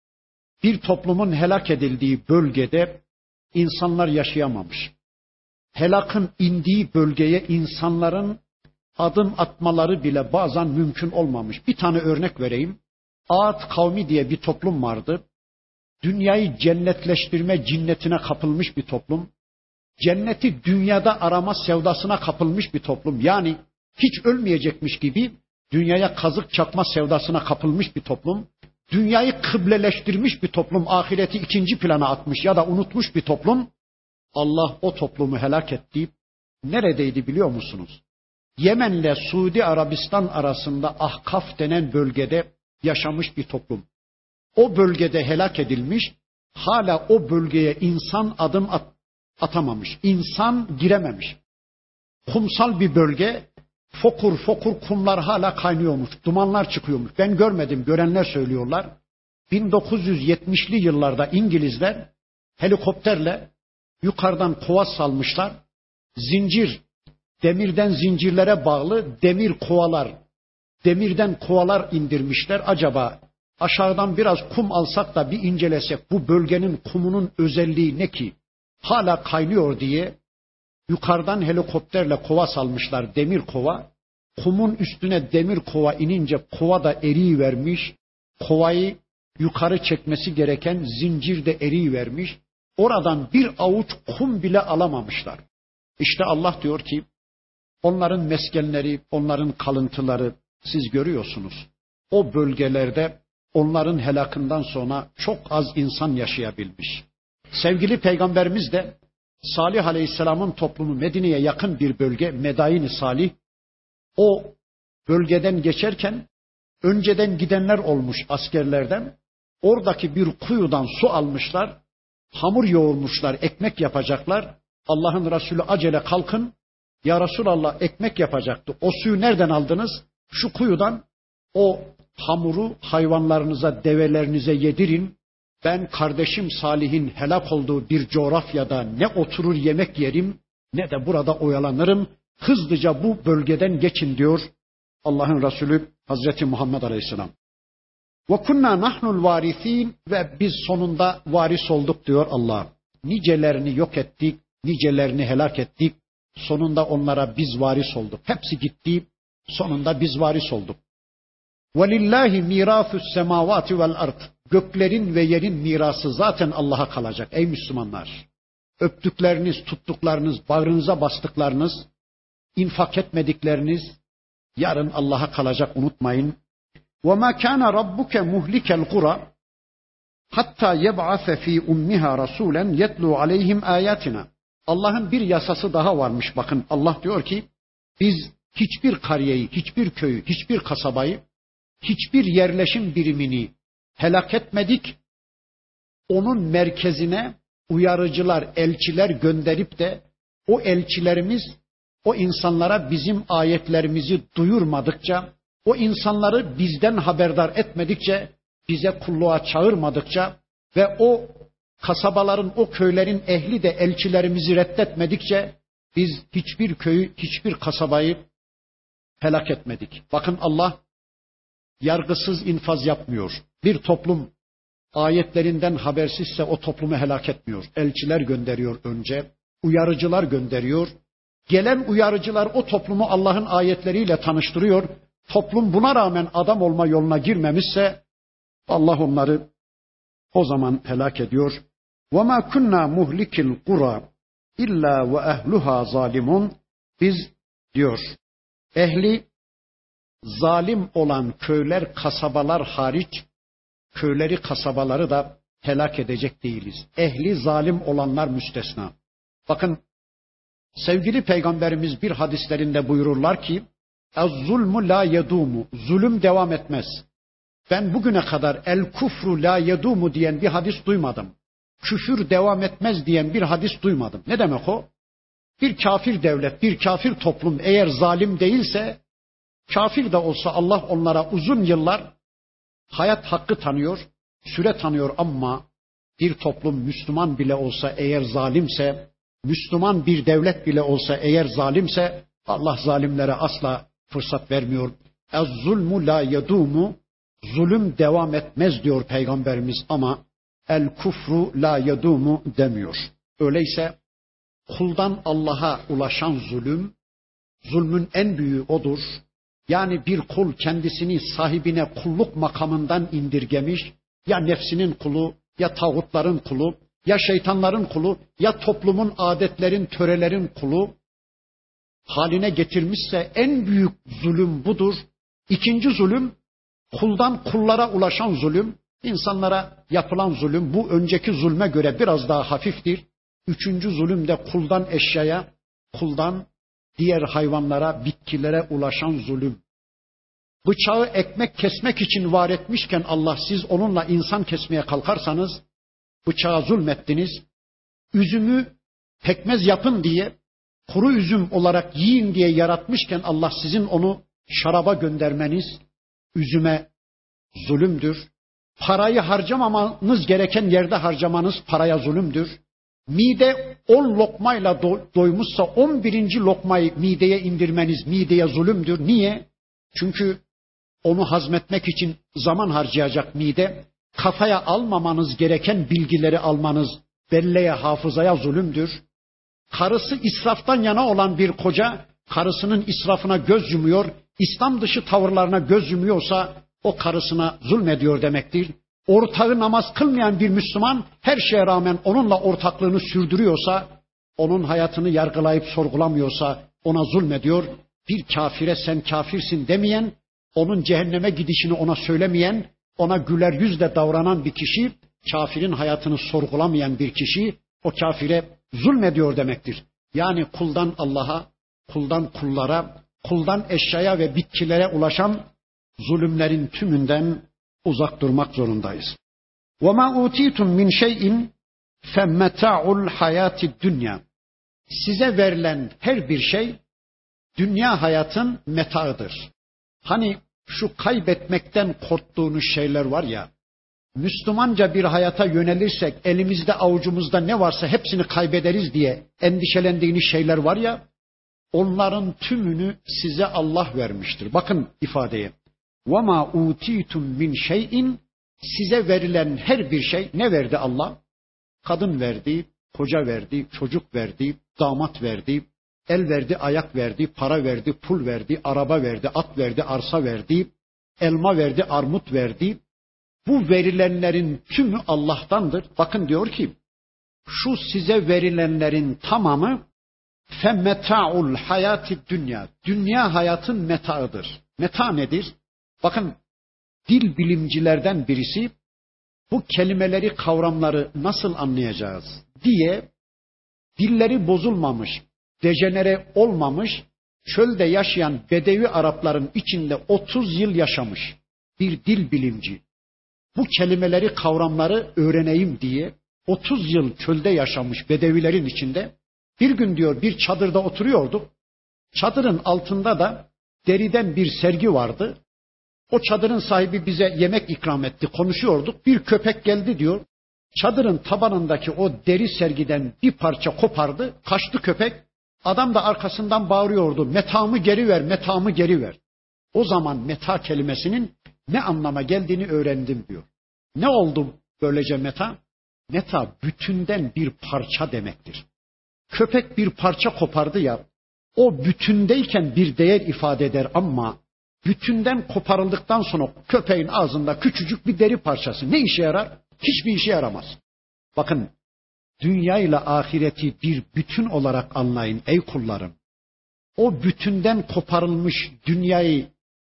Bir toplumun helak edildiği bölgede insanlar yaşayamamış. Helakın indiği bölgeye insanların adım atmaları bile bazen mümkün olmamış. Bir tane örnek vereyim. Ağat kavmi diye bir toplum vardı. Dünyayı cennetleştirme cinnetine kapılmış bir toplum. Cenneti dünyada arama sevdasına kapılmış bir toplum. Yani hiç ölmeyecekmiş gibi dünyaya kazık çakma sevdasına kapılmış bir toplum. Dünyayı kıbleleştirmiş bir toplum, ahireti ikinci plana atmış ya da unutmuş bir toplum. Allah o toplumu helak etti. Neredeydi biliyor musunuz? Yemen'le Suudi Arabistan arasında Ahkaf denen bölgede yaşamış bir toplum. O bölgede helak edilmiş, hala o bölgeye insan adım at, atamamış, insan girememiş. Kumsal bir bölge, fokur fokur kumlar hala kaynıyormuş, dumanlar çıkıyormuş. Ben görmedim, görenler söylüyorlar. bin dokuz yüz yetmişli yıllarda İngilizler helikopterle yukarıdan kova salmışlar. Zincir, demirden zincirlere bağlı demir kovalar, demirden kovalar indirmişler. Acaba aşağıdan biraz kum alsak da bir incelesek bu bölgenin kumunun özelliği ne ki? Hala kaynıyor diye yukarıdan helikopterle kova salmışlar, demir kova. Kumun üstüne demir kova inince kova da eriyivermiş. Kovayı yukarı çekmesi gereken zincir de eriyivermiş. Oradan bir avuç kum bile alamamışlar. İşte Allah diyor ki onların meskenleri, onların kalıntıları siz görüyorsunuz. O bölgelerde onların helakından sonra çok az insan yaşayabilmiş. Sevgili Peygamberimiz de Salih Aleyhisselam'ın toplumu Medine'ye yakın bir bölge, Medain-i Salih. O bölgeden geçerken önceden gidenler olmuş askerlerden. Oradaki bir kuyudan su almışlar, hamur yoğurmuşlar, ekmek yapacaklar. Allah'ın Resulü acele kalkın. Ya Resulallah ekmek yapacaktı. O suyu nereden aldınız? Şu kuyudan. O hamuru hayvanlarınıza, develerinize yedirin. Ben kardeşim Salih'in helak olduğu bir coğrafyada ne oturur yemek yerim ne de burada oyalanırım. Hızlıca bu bölgeden geçin diyor Allah'ın Resulü Hazreti Muhammed Aleyhisselam. Ve kunna nahnul varisin ve biz sonunda varis olduk diyor Allah. Nicelerini yok ettik, nicelerini helak ettik. Sonunda onlara biz varis olduk. Hepsi gitti. Sonunda biz varis olduk. Velillahi mirâfus semâvâti vel ard. Göklerin ve yerin mirası zaten Allah'a kalacak ey Müslümanlar. Öptükleriniz, tuttuklarınız, bağrınıza bastıklarınız, infak etmedikleriniz yarın Allah'a kalacak, unutmayın. وَمَا كَانَ رَبُّكَ مُهْلِكَ الْقُرَى hatta yeb'ase fi ummiha rasulen yetlu aleyhim ayatina. Allah'ın bir yasası daha varmış bakın. Allah diyor ki biz hiçbir kariyeyi, hiçbir köyü, hiçbir kasabayı, hiçbir yerleşim birimini helak etmedik. Onun merkezine uyarıcılar, elçiler gönderip de o elçilerimiz o insanlara bizim ayetlerimizi duyurmadıkça, o insanları bizden haberdar etmedikçe, bize kulluğa çağırmadıkça ve o kasabaların, o köylerin ehli de elçilerimizi reddetmedikçe biz hiçbir köyü, hiçbir kasabayı helak etmedik. Bakın Allah yargısız infaz yapmıyor. Bir toplum ayetlerinden habersizse o toplumu helak etmiyor. Elçiler gönderiyor önce, uyarıcılar gönderiyor. Gelen uyarıcılar o toplumu Allah'ın ayetleriyle tanıştırıyor. Toplum buna rağmen adam olma yoluna girmemişse Allah onları o zaman helak ediyor. وَمَا كُنَّا مُهْلِكِ الْقُرَى اِلَّا وَاَهْلُهَا ظَالِمُونَ. Biz diyor, ehli zalim olan köyler, kasabalar hariç, köyleri, kasabaları da helak edecek değiliz. Ehli zalim olanlar müstesna. Bakın, sevgili Peygamberimiz bir hadislerinde buyururlar ki, "Ez-zulmu la yedumu." Zulüm devam etmez. Ben bugüne kadar el kufru la yedumu diyen bir hadis duymadım. Küfür devam etmez diyen bir hadis duymadım. Ne demek o? Bir kafir devlet, bir kafir toplum eğer zalim değilse, kafir de olsa Allah onlara uzun yıllar hayat hakkı tanıyor, süre tanıyor ama bir toplum Müslüman bile olsa eğer zalimse, Müslüman bir devlet bile olsa eğer zalimse Allah zalimlere asla fırsat vermiyor. Ez-zulmu la yedumu. Zulüm devam etmez diyor Peygamberimiz ama el kufru la yedumu demiyor. Öyleyse kuldan Allah'a ulaşan zulüm, zulmün en büyüğü odur. Yani bir kul kendisini sahibine kulluk makamından indirgemiş, ya nefsinin kulu, ya tağutların kulu, ya şeytanların kulu, ya toplumun, adetlerin, törelerin kulu haline getirmişse en büyük zulüm budur. İkinci zulüm, kuldan kullara ulaşan zulüm, insanlara yapılan zulüm, bu önceki zulme göre biraz daha hafiftir. Üçüncü zulüm de kuldan eşyaya, kuldan diğer hayvanlara, bitkilere ulaşan zulüm. Bıçağı ekmek kesmek için var etmişken Allah, siz onunla insan kesmeye kalkarsanız bıçağa zulmettiniz. Üzümü pekmez yapın diye, kuru üzüm olarak yiyin diye yaratmışken Allah, sizin onu şaraba göndermeniz üzüme zulümdür. Parayı harcamamanız gereken yerde harcamanız paraya zulümdür. Mide on lokmayla do- doymuşsa on birinci lokmayı mideye indirmeniz mideye zulümdür. Niye? Çünkü onu hazmetmek için zaman harcayacak mide. Kafaya almamanız gereken bilgileri almanız belleye, hafızaya zulümdür. Karısı israftan yana olan bir koca, karısının israfına göz yumuyor, İslam dışı tavırlarına göz yumuyorsa o karısına zulmediyor demektir. Ortağı namaz kılmayan bir Müslüman her şeye rağmen onunla ortaklığını sürdürüyorsa, onun hayatını yargılayıp sorgulamıyorsa ona zulmediyor. Bir kafire sen kafirsin demeyen, onun cehenneme gidişini ona söylemeyen, ona güler yüzle davranan bir kişi, kafirin hayatını sorgulamayan bir kişi o kafire zulmediyor demektir. Yani kuldan Allah'a, kuldan kullara, kuldan eşyaya ve bitkilere ulaşan zulümlerin tümünden uzak durmak zorundayız. وَمَا اُوْتِيتُمْ مِنْ شَيْءٍ فَمَّتَاعُ الْحَيَاةِ الدُّنْيَا. Size verilen her bir şey dünya hayatın metaıdır. Hani şu kaybetmekten korktuğunuz şeyler var ya, Müslümanca bir hayata yönelirsek elimizde avucumuzda ne varsa hepsini kaybederiz diye endişelendiğiniz şeyler var ya, onların tümünü size Allah vermiştir. Bakın ifadeye. وَمَا اُوْتِيتُمْ مِنْ شَيْءٍ. Size verilen her bir şey ne verdi Allah? Kadın verdi, koca verdi, çocuk verdi, damat verdi, el verdi, ayak verdi, para verdi, pul verdi, araba verdi, at verdi, arsa verdi, elma verdi, armut verdi. Bu verilenlerin tümü Allah'tandır. Bakın diyor ki, şu size verilenlerin tamamı femmeta'ul hayati dünya. Dünya hayatın metaıdır. Meta nedir? Bakın, dil bilimcilerden birisi bu kelimeleri, kavramları nasıl anlayacağız diye dilleri bozulmamış, dejenere olmamış, çölde yaşayan Bedevi Arapların içinde otuz yıl yaşamış bir dil bilimci. Bu kelimeleri, kavramları öğreneyim diye otuz yıl çölde yaşamış Bedevilerin içinde bir gün diyor bir çadırda oturuyorduk. Çadırın altında da deriden bir sergi vardı. O çadırın sahibi bize yemek ikram etti, konuşuyorduk. Bir köpek geldi diyor. Çadırın tabanındaki o deri sergiden bir parça kopardı, kaçtı köpek. Adam da arkasından bağırıyordu. Metamı geri ver, metamı geri ver. O zaman meta kelimesinin ne anlama geldiğini öğrendim diyor. Ne oldu böylece meta? Meta bütünden bir parça demektir. Köpek bir parça kopardı ya, o bütündeyken bir değer ifade eder ama bütünden koparıldıktan sonra köpeğin ağzında küçücük bir deri parçası ne işe yarar? Hiçbir işe yaramaz. Bakın, dünya ile ahireti bir bütün olarak anlayın ey kullarım. O bütünden koparılmış dünyayı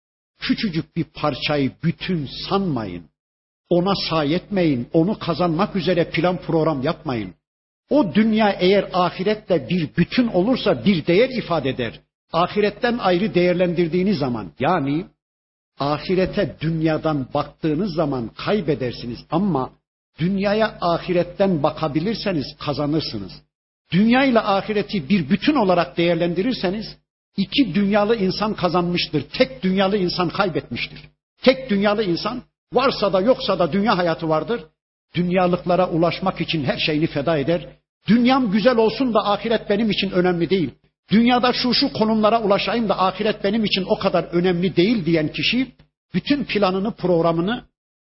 küçücük bir parçayı bütün sanmayın. Ona sahi etmeyin, onu kazanmak üzere plan program yapmayın. O dünya eğer ahiretle bir bütün olursa bir değer ifade eder. Ahiretten ayrı değerlendirdiğiniz zaman, yani ahirete dünyadan baktığınız zaman kaybedersiniz ama dünyaya ahiretten bakabilirseniz kazanırsınız. Dünya ile ahireti bir bütün olarak değerlendirirseniz iki dünyalı insan kazanmıştır. Tek dünyalı insan kaybetmiştir. Tek dünyalı insan varsa da yoksa da dünya hayatı vardır. Dünyalıklara ulaşmak için her şeyini feda eder. Dünyam güzel olsun da ahiret benim için önemli değil. Dünyada şu şu konumlara ulaşayım da ahiret benim için o kadar önemli değil diyen kişi bütün planını, programını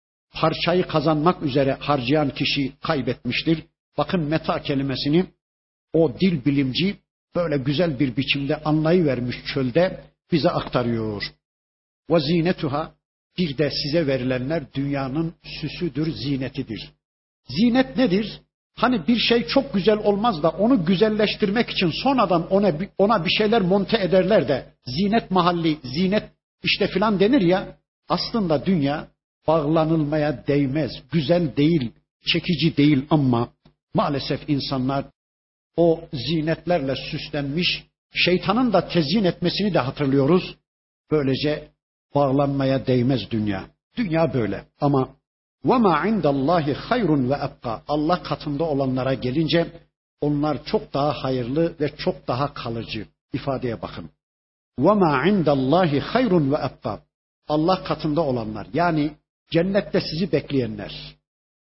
parçayı kazanmak üzere harcayan kişi kaybetmiştir. Bakın meta kelimesini o dil bilimci böyle güzel bir biçimde anlayıvermiş çölde bize aktarıyor. Ve zinetuha, bir de size verilenler dünyanın süsüdür, zinetidir. Zinet nedir? Hani bir şey çok güzel olmaz da onu güzelleştirmek için sonradan ona, ona bir şeyler monte ederler de zinet mahalli, zinet işte filan denir ya. Aslında dünya bağlanılmaya değmez, güzel değil, çekici değil ama maalesef insanlar o zinetlerle süslenmiş, şeytanın da tezyin etmesini de hatırlıyoruz. Böylece bağlanmaya değmez dünya. Dünya böyle ama وَمَا عِنْدَ اللّٰهِ خَيْرٌ وَاَبْقَى Allah katında olanlara gelince onlar çok daha hayırlı ve çok daha kalıcı. İfadeye bakın. وَمَا عِنْدَ اللّٰهِ خَيْرٌ وَاَبْقَى Allah katında olanlar, yani cennette sizi bekleyenler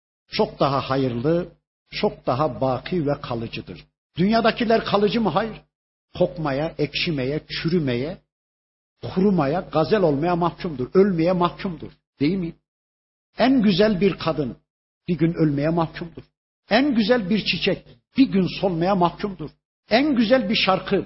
çok daha hayırlı, çok daha baki ve kalıcıdır. Dünyadakiler kalıcı mı? Hayır. Kokmaya, ekşimeye, çürümeye, kurumaya, gazel olmaya mahkumdur. Ölmeye mahkumdur. Değil mi? En güzel bir kadın bir gün ölmeye mahkumdur. En güzel bir çiçek bir gün solmaya mahkumdur. En güzel bir şarkı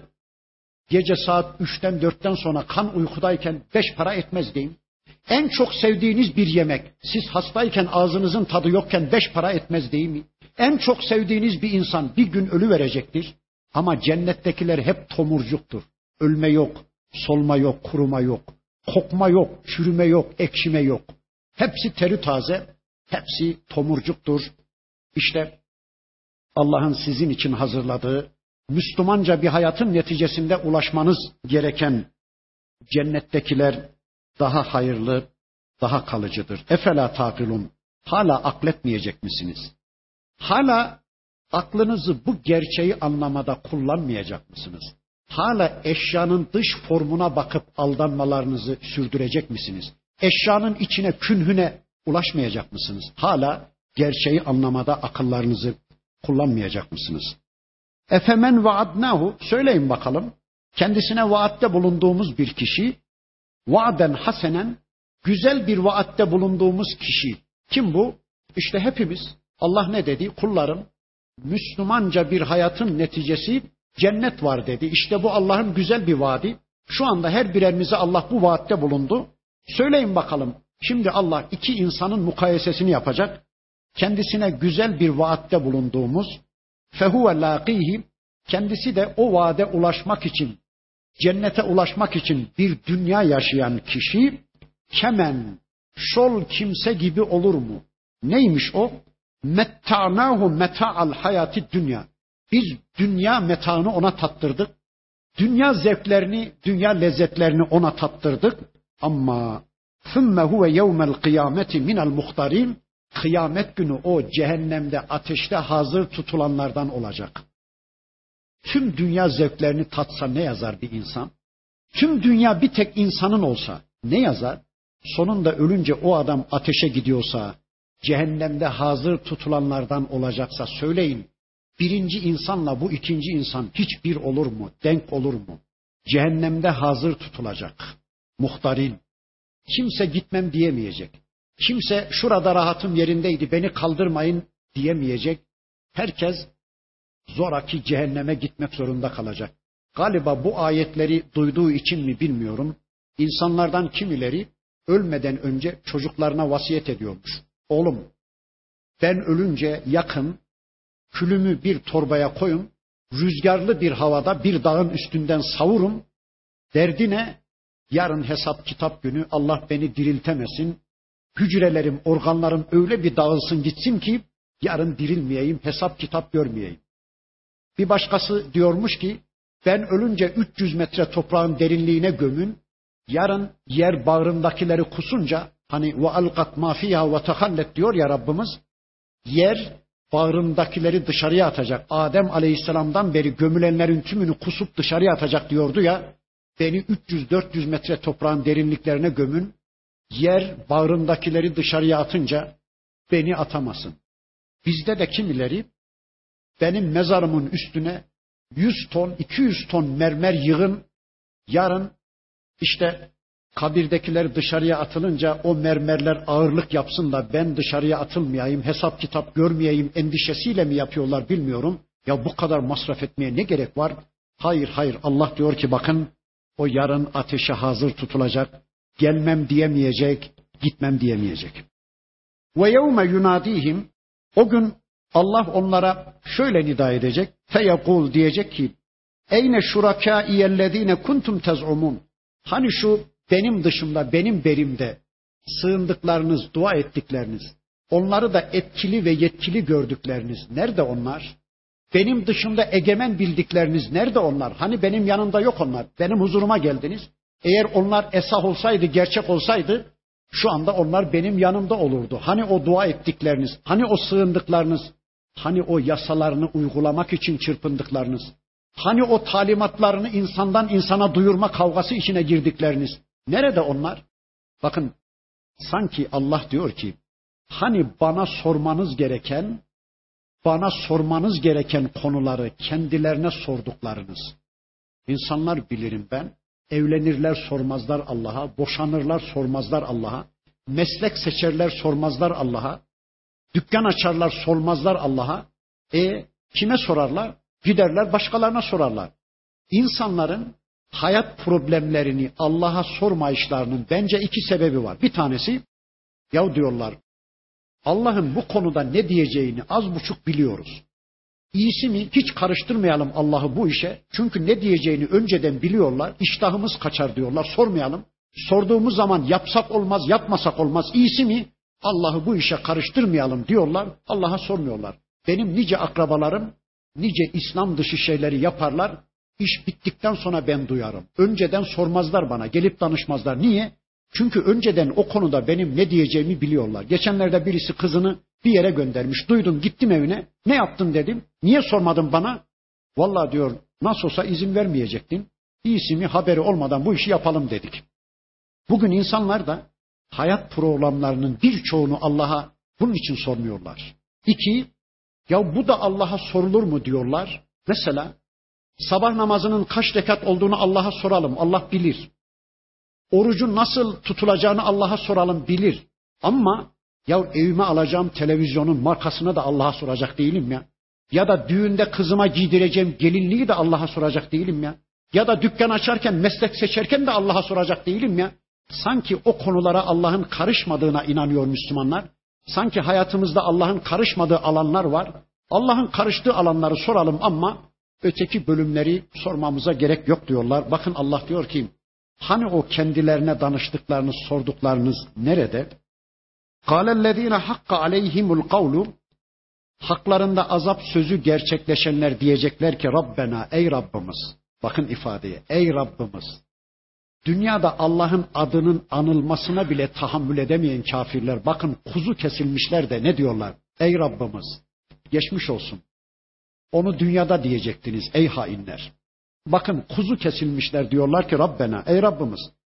gece saat üçten dörtten sonra kan uykudayken beş para etmez değil mi? En çok sevdiğiniz bir yemek siz hastayken ağzınızın tadı yokken beş para etmez değil mi? En çok sevdiğiniz bir insan bir gün ölü verecektir. Ama cennettekiler hep tomurcuktur. Ölme yok, solma yok, kuruma yok, kokma yok, çürüme yok, ekşime yok. Hepsi teri taze, hepsi tomurcuktur. İşte Allah'ın sizin için hazırladığı Müslümanca bir hayatın neticesinde ulaşmanız gereken cennettekiler daha hayırlı, daha kalıcıdır. Efela takilun. Hala akletmeyecek misiniz? Hala aklınızı bu gerçeği anlamada kullanmayacak mısınız? Hala eşyanın dış formuna bakıp aldanmalarınızı sürdürecek misiniz? Eşyanın içine, künhüne ulaşmayacak mısınız? Hala gerçeği anlamada akıllarınızı kullanmayacak mısınız? Efemen vaadnahu, söyleyin bakalım. Kendisine vaatte bulunduğumuz bir kişi, vaaden hasenen, güzel bir vaatte bulunduğumuz kişi. Kim bu? İşte hepimiz. Allah ne dedi? Kullarım, Müslümanca bir hayatın neticesi cennet var dedi. İşte bu Allah'ın güzel bir vaadi. Şu anda her birerimize Allah bu vaatte bulundu. Söyleyin bakalım. Şimdi Allah iki insanın mukayesesini yapacak. Kendisine güzel bir vaatte bulunduğumuz fehuve lâkîhi, kendisi de o vaade ulaşmak için, cennete ulaşmak için bir dünya yaşayan kişi kemen, şol kimse gibi olur mu? Neymiş o? Metta'nahu meta'al hayati dünya. Biz dünya metaını ona tattırdık. Dünya zevklerini, dünya lezzetlerini ona tattırdık ama ثُمَّ هُوَ يَوْمَ الْقِيَامَةِ مِنَ الْمُخْتَرِينَ Kıyamet günü o cehennemde ateşte hazır tutulanlardan olacak. Tüm dünya zevklerini tatsa ne yazar bir insan? Tüm dünya bir tek insanın olsa ne yazar? Sonunda ölünce o adam ateşe gidiyorsa, cehennemde hazır tutulanlardan olacaksa söyleyin. Birinci insanla bu ikinci insan hiçbir olur mu? Denk olur mu? Cehennemde hazır tutulacak. Muhtarin. Kimse gitmem diyemeyecek. Kimse şurada rahatım yerindeydi beni kaldırmayın diyemeyecek. Herkes zoraki cehenneme gitmek zorunda kalacak. Galiba bu ayetleri duyduğu için mi bilmiyorum. İnsanlardan kimileri ölmeden önce çocuklarına vasiyet ediyormuş. Oğlum ben ölünce yakın külümü bir torbaya koyun, rüzgarlı bir havada bir dağın üstünden savurun. Derdi ne? Yarın hesap kitap günü Allah beni diriltemesin. Hücrelerim, organlarım öyle bir dağılsın gitsin ki yarın dirilmeyeyim, hesap kitap görmeyeyim. Bir başkası diyormuş ki ben ölünce üç yüz metre toprağın derinliğine gömün. Yarın yer bağrındakileri kusunca hani ve alqat ma fiha ve tahallet diyor ya Rabbimiz. Yer bağrındakileri dışarıya atacak. Adem Aleyhisselam'dan beri gömülenlerin tümünü kusup dışarıya atacak diyordu ya. Beni üç yüz dört yüz metre toprağın derinliklerine gömün. Yer bağrındakileri dışarıya atınca beni atamasın. Bizde de kimileri benim mezarımın üstüne yüz ton, iki yüz ton mermer yığın. Yarın işte kabirdekiler dışarıya atılınca o mermerler ağırlık yapsın da ben dışarıya atılmayayım, hesap kitap görmeyeyim endişesiyle mi yapıyorlar bilmiyorum. Ya bu kadar masraf etmeye ne gerek var? Hayır hayır, Allah diyor ki bakın o yarın ateşe hazır tutulacak. Gelmem diyemeyecek, gitmem diyemeyecek. Ve yevme yunadihim, o gün Allah onlara şöyle nida edecek. Feyekul, diyecek ki eyne şurakâiyellezîne kuntum tez'umun. Hani şu benim dışımda, benim berimde sığındıklarınız, dua ettikleriniz, onları da etkili ve yetkili gördükleriniz nerede onlar? Benim dışımda egemen bildikleriniz nerede onlar? Hani benim yanımda yok onlar. Benim huzuruma geldiniz. Eğer onlar esah olsaydı, gerçek olsaydı şu anda onlar benim yanımda olurdu. Hani o dua ettikleriniz, hani o sığındıklarınız, hani o yasalarını uygulamak için çırpındıklarınız, hani o talimatlarını insandan insana duyurma kavgası içine girdikleriniz. Nerede onlar? Bakın sanki Allah diyor ki hani bana sormanız gereken, bana sormanız gereken konuları kendilerine sorduklarınız. İnsanlar bilirim ben. Evlenirler sormazlar Allah'a, boşanırlar sormazlar Allah'a, meslek seçerler sormazlar Allah'a, dükkan açarlar sormazlar Allah'a. E kime sorarlar? Giderler başkalarına sorarlar. İnsanların hayat problemlerini Allah'a sormayışlarının bence iki sebebi var. Bir tanesi, ya diyorlar Allah'ın bu konuda ne diyeceğini az buçuk biliyoruz. İyisi mi hiç karıştırmayalım Allah'ı bu işe. Çünkü ne diyeceğini önceden biliyorlar. İştahımız kaçar diyorlar. Sormayalım. Sorduğumuz zaman yapsak olmaz, yapmasak olmaz. İyisi mi Allah'ı bu işe karıştırmayalım diyorlar. Allah'a sormuyorlar. Benim nice akrabalarım nice İslam dışı şeyleri yaparlar. İş bittikten sonra ben duyarım. Önceden sormazlar bana. Gelip danışmazlar. Niye? Çünkü önceden o konuda benim ne diyeceğimi biliyorlar. Geçenlerde birisi kızını bir yere göndermiş. Duydum, gittim evine. Ne yaptın dedim. Niye sormadın bana? Vallahi diyor nasıl olsa izin vermeyecektin. İyisi mi haberi olmadan bu işi yapalım dedik. Bugün insanlar da hayat programlarının birçoğunu Allah'a bunun için sormuyorlar. İki, ya bu da Allah'a sorulur mu diyorlar. Mesela sabah namazının kaç rekat olduğunu Allah'a soralım. Allah bilir. Orucun nasıl tutulacağını Allah'a soralım, bilir. Ama ya evime alacağım televizyonun markasını da Allah'a soracak değilim ya. Ya da düğünde kızıma giydireceğim gelinliği de Allah'a soracak değilim ya. Ya da dükkan açarken, meslek seçerken de Allah'a soracak değilim ya. Sanki o konulara Allah'ın karışmadığına inanıyor Müslümanlar. Sanki hayatımızda Allah'ın karışmadığı alanlar var. Allah'ın karıştığı alanları soralım ama öteki bölümleri sormamıza gerek yok diyorlar. Bakın Allah diyor ki hani o kendilerine danıştıklarınız, sorduklarınız nerede? قَالَ hakka aleyhimul kavlu, haklarında azap sözü gerçekleşenler diyecekler ki Rabbena, ey Rabbimiz, Bakın ifadeye. Ey Rabbimiz. Dünyada Allah'ın adının anılmasına bile tahammül edemeyen kafirler, bakın kuzu kesilmişler de ne diyorlar? Ey Rabbimiz, geçmiş olsun. Onu dünyada diyecektiniz ey hainler. Bakın kuzu kesilmişler diyorlar ki Rabbena, ey Rabbimiz.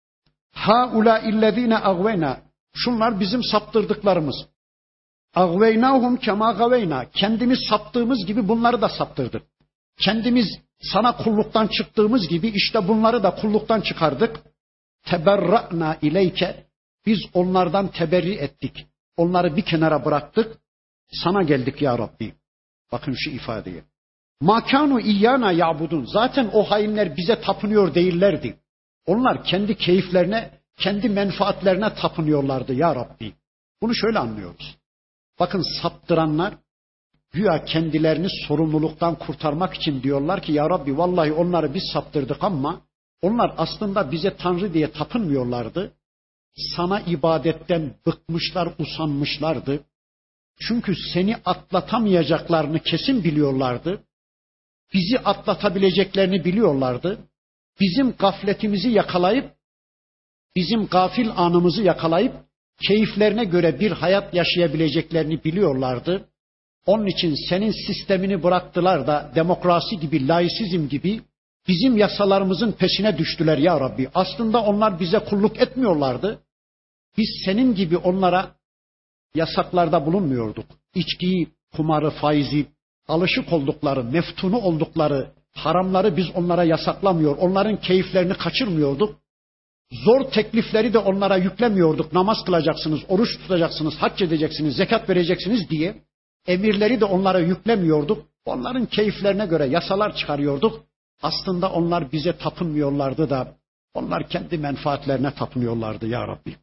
Haula illezine agveyna. Şunlar bizim saptırdıklarımız. Agveynahum kema gaveyna. Kendimiz saptığımız gibi bunları da saptırdık. Kendimiz sana kulluktan çıktığımız gibi işte bunları da kulluktan çıkardık. Teberra'na ileyke. Biz onlardan teberri ettik. Onları bir kenara bıraktık. Sana geldik ya Rabbi. Bakın şu ifadeye. Makanu iyyana ya'budun. Zaten o hainler bize tapınıyor değillerdi. Onlar kendi keyiflerine, kendi menfaatlerine tapınıyorlardı ya Rabbi. Bunu şöyle anlıyoruz. Bakın saptıranlar güya kendilerini sorumluluktan kurtarmak için diyorlar ki ya Rabbi vallahi onları biz saptırdık ama onlar aslında bize Tanrı diye tapınmıyorlardı. Sana ibadetten bıkmışlar, usanmışlardı. Çünkü seni atlatamayacaklarını kesin biliyorlardı. Bizi atlatabileceklerini biliyorlardı. Bizim gafletimizi yakalayıp, bizim gafil anımızı yakalayıp, keyiflerine göre bir hayat yaşayabileceklerini biliyorlardı. Onun için senin sistemini bıraktılar da demokrasi gibi, laisizm gibi bizim yasalarımızın peşine düştüler ya Rabbi. Aslında onlar bize kulluk etmiyorlardı. Biz senin gibi onlara yasaklarda bulunmuyorduk. İçkiyi, kumarı, faizi, alışık oldukları, meftunu oldukları haramları biz onlara yasaklamıyor. Onların keyiflerini kaçırmıyorduk. Zor teklifleri de onlara yüklemiyorduk. Namaz kılacaksınız, oruç tutacaksınız, hac edeceksiniz, zekat vereceksiniz diye emirleri de onlara yüklemiyorduk. Onların keyiflerine göre yasalar çıkarıyorduk. Aslında onlar bize tapınmıyorlardı da onlar kendi menfaatlerine tapınıyorlardı ya Rabbi.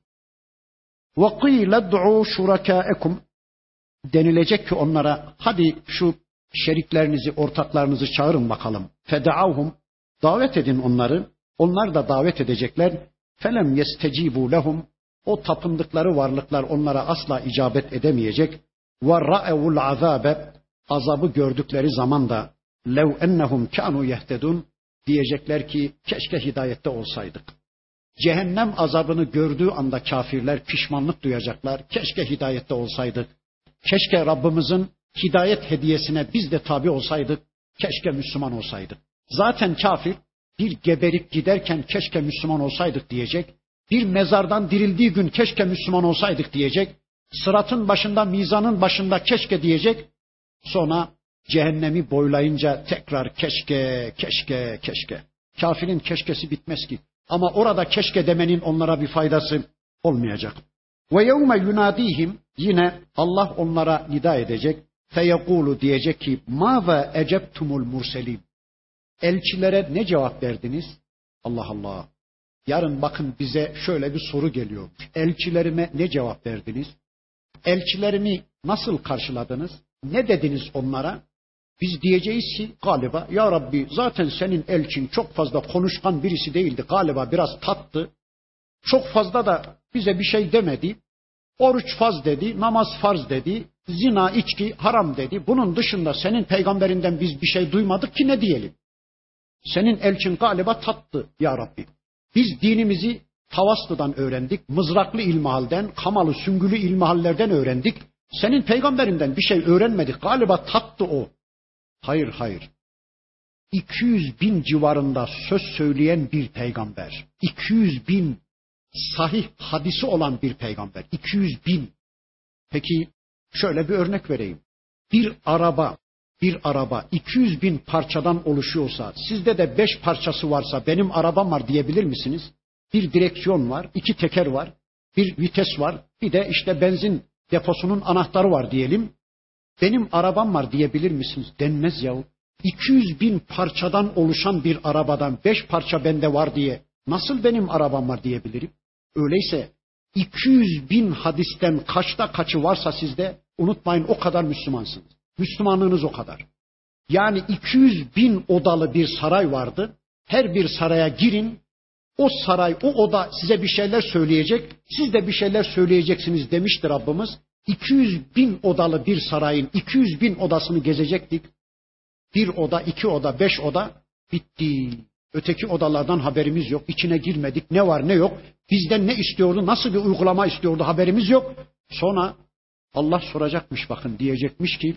وَقِيلَ دُعُوا شُرَكَاءَكُمْ denilecek ki onlara hadi şu şeriklerinizi, ortaklarınızı çağırın bakalım. فَدَعَوْهُمْ davet edin onları. Onlar da davet edecekler. فَلَمْ يَسْتَجِيبُوا لَهُمْ o tapındıkları varlıklar onlara asla icabet edemeyecek. وَرَأَوُ الْعَذَابَ azabı gördükleri zaman da لَوْ اَنَّهُمْ كَانُوا يَهْتَدُونَ diyecekler ki keşke hidayette olsaydık. Cehennem azabını gördüğü anda kafirler pişmanlık duyacaklar. Keşke hidayette olsaydık. Keşke Rabbimizin hidayet hediyesine biz de tabi olsaydık. Keşke Müslüman olsaydık. Zaten kafir bir geberip giderken keşke Müslüman olsaydık diyecek. Bir mezardan dirildiği gün keşke Müslüman olsaydık diyecek. Sıratın başında, mizanın başında keşke diyecek. Sonra cehennemi boylayınca tekrar keşke, keşke, keşke. Kafirin keşkesi bitmez ki. Ama orada keşke demenin onlara bir faydası olmayacak. Ve yevme yunadihim yine Allah onlara nida edecek. Feyekulu diyecek ki mâze eceptumul murselin. Elçilere ne cevap verdiniz? Allah Allah. Yarın bakın bize şöyle bir soru geliyormuş. Elçilerime ne cevap verdiniz? Elçilerimi nasıl karşıladınız? Ne dediniz onlara? Biz diyeceğiz ki galiba ya Rabbi zaten senin elçin çok fazla konuşkan birisi değildi. Galiba biraz tattı. Çok fazla da bize bir şey demedi. Oruç farz dedi, namaz farz dedi, zina, içki haram dedi. Bunun dışında senin peygamberinden biz bir şey duymadık ki ne diyelim? Senin elçin galiba tattı ya Rabbi. Biz dinimizi Tavaslı'dan öğrendik, Mızraklı İlmihal'den, Kamalı Süngülü İlmihallerden öğrendik. Senin peygamberinden bir şey öğrenmedik. Galiba tattı o. Hayır hayır. iki yüz bin civarında söz söyleyen bir peygamber. iki yüz bin sahih hadisi olan bir peygamber. iki yüz bin. Peki şöyle bir örnek vereyim. Bir araba, bir araba iki yüz bin parçadan oluşuyorsa, sizde de beş parçası varsa benim arabam var diyebilir misiniz? Bir direksiyon var, iki teker var, bir vites var, bir de işte benzin deposunun anahtarı var diyelim. Benim arabam var diyebilir misiniz? Denmez yahu. iki yüz bin parçadan oluşan bir arabadan beş parça bende var diye nasıl benim arabam var diyebilirim? Öyleyse iki yüz bin hadisten kaçta kaçı varsa sizde unutmayın o kadar Müslümansınız. Müslümanlığınız o kadar. Yani iki yüz bin odalı bir saray vardı. Her bir saraya girin. O saray, o oda size bir şeyler söyleyecek. Siz de bir şeyler söyleyeceksiniz demiştir Rabbimiz. iki yüz bin odalı bir sarayın iki yüz bin odasını gezecektik. Bir oda, iki oda, beş oda bitti. Öteki odalardan haberimiz yok. İçine girmedik. Ne var ne yok. Bizden ne istiyordu, nasıl bir uygulama istiyordu haberimiz yok. Sonra Allah soracakmış, bakın diyecekmiş ki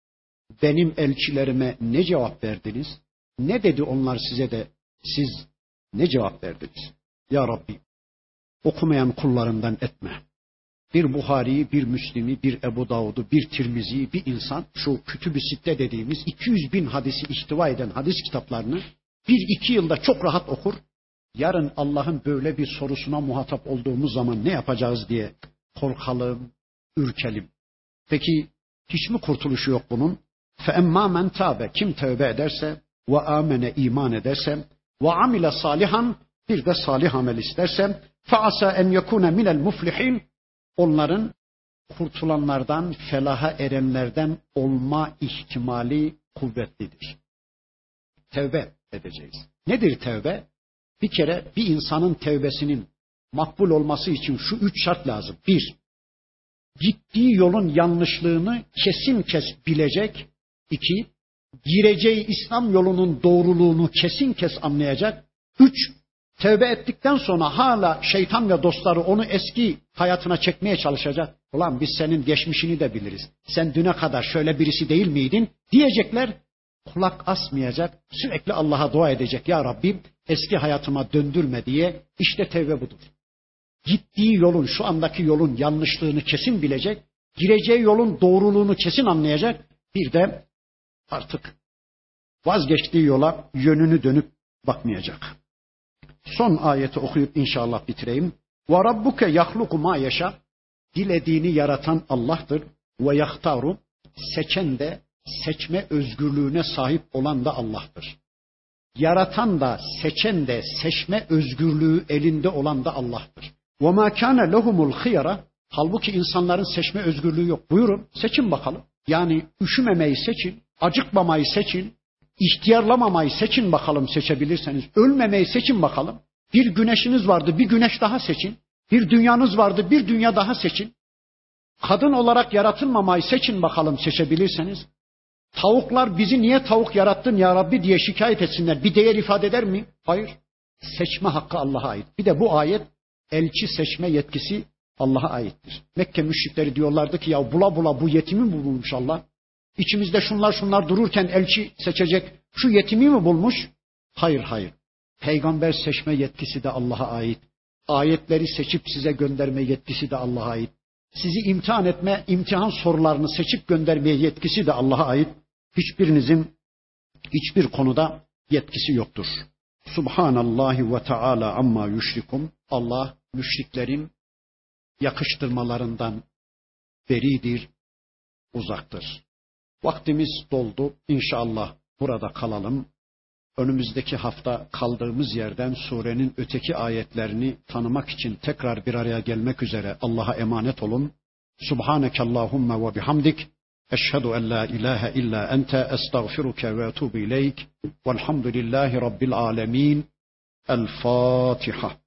benim elçilerime ne cevap verdiniz? Ne dedi onlar size de siz ne cevap verdiniz? Ya Rabbi, okumayan kullarından etme. Bir Buhari'yi, bir Müslim'i, bir Ebu Davud'u, bir Tirmizi'yi, bir insan şu Kütüb-i Sitte dediğimiz iki yüz bin hadisi ihtiva eden hadis kitaplarını bir iki yılda çok rahat okur. Yarın Allah'ın böyle bir sorusuna muhatap olduğumuz zaman ne yapacağız diye korkalım, ürkelim. Peki hiç mi kurtuluşu yok bunun? فَاَمَّا مَنْ تَابَ Kim tövbe ederse ve amene iman ederse ve amile salihan bir de salih amel isterse فَعَسَى اَنْ يَكُونَ مِنَ الْمُفْلِحِينَ Onların kurtulanlardan, felaha erenlerden olma ihtimali kuvvetlidir. Tevbe edeceğiz. Nedir tevbe? Bir kere bir insanın tevbesinin makbul olması için şu üç şart lazım. Bir, gittiği yolun yanlışlığını kesin kes bilecek. İki, gireceği İslam yolunun doğruluğunu kesin kes anlayacak. Üç, tevbe ettikten sonra hala şeytan ve dostları onu eski hayatına çekmeye çalışacak. Ulan biz senin geçmişini de biliriz. Sen düne kadar şöyle birisi değil miydin diyecekler. Kulak asmayacak, sürekli Allah'a dua edecek. Ya Rabbim eski hayatıma döndürme diye. İşte tevbe budur. Gittiği yolun, şu andaki yolun yanlışlığını kesin bilecek. Gireceği yolun doğruluğunu kesin anlayacak. Bir de artık vazgeçtiği yola yönünü dönüp bakmayacak. Son ayeti okuyup inşallah bitireyim. وَرَبُّكَ يَخْلُقُ مَا يَشَاءُ Dilediğini yaratan Allah'tır. وَيَخْتَارُ Seçen de, seçme özgürlüğüne sahip olan da Allah'tır. Yaratan da, seçen de, seçme özgürlüğü elinde olan da Allah'tır. وَمَا كَانَ لَهُمُ الْخِيَرَةِ Halbuki insanların seçme özgürlüğü yok. Buyurun, seçin bakalım. Yani üşümemeyi seçin, acıkmamayı seçin, ihtiyarlamamayı seçin bakalım seçebilirseniz. Ölmemeyi seçin bakalım. Bir güneşiniz vardı, bir güneş daha seçin. Bir dünyanız vardı, bir dünya daha seçin. Kadın olarak yaratılmamayı seçin bakalım seçebilirseniz. Tavuklar bizi niye tavuk yarattın ya Rabbi diye şikayet etsinler. Bir değer ifade eder mi? Hayır. Seçme hakkı Allah'a ait. Bir de bu ayet elçi seçme yetkisi Allah'a aittir. Mekke müşrikleri diyorlardı ki ya bula bula bu yetimi mi bulmuş Allah? İçimizde şunlar şunlar dururken elçi seçecek şu yetimi mi bulmuş? Hayır hayır. Peygamber seçme yetkisi de Allah'a ait. Ayetleri seçip size gönderme yetkisi de Allah'a ait. Sizi imtihan etme, imtihan sorularını seçip göndermeye yetkisi de Allah'a ait. Hiçbirinizin hiçbir konuda yetkisi yoktur. Subhanallahi ve Teala amma yüşrikum. Allah müşriklerin yakıştırmalarından beridir, uzaktır. Vaktimiz doldu. İnşallah burada kalalım. Önümüzdeki hafta kaldığımız yerden surenin öteki ayetlerini tanımak için tekrar bir araya gelmek üzere Allah'a emanet olun. Subhanekallahumma ve bihamdik. Eşhedü en la ilahe illa ente estağfiruke ve etubu ileyk. Velhamdülillahi Rabbil alemin. El Fatiha.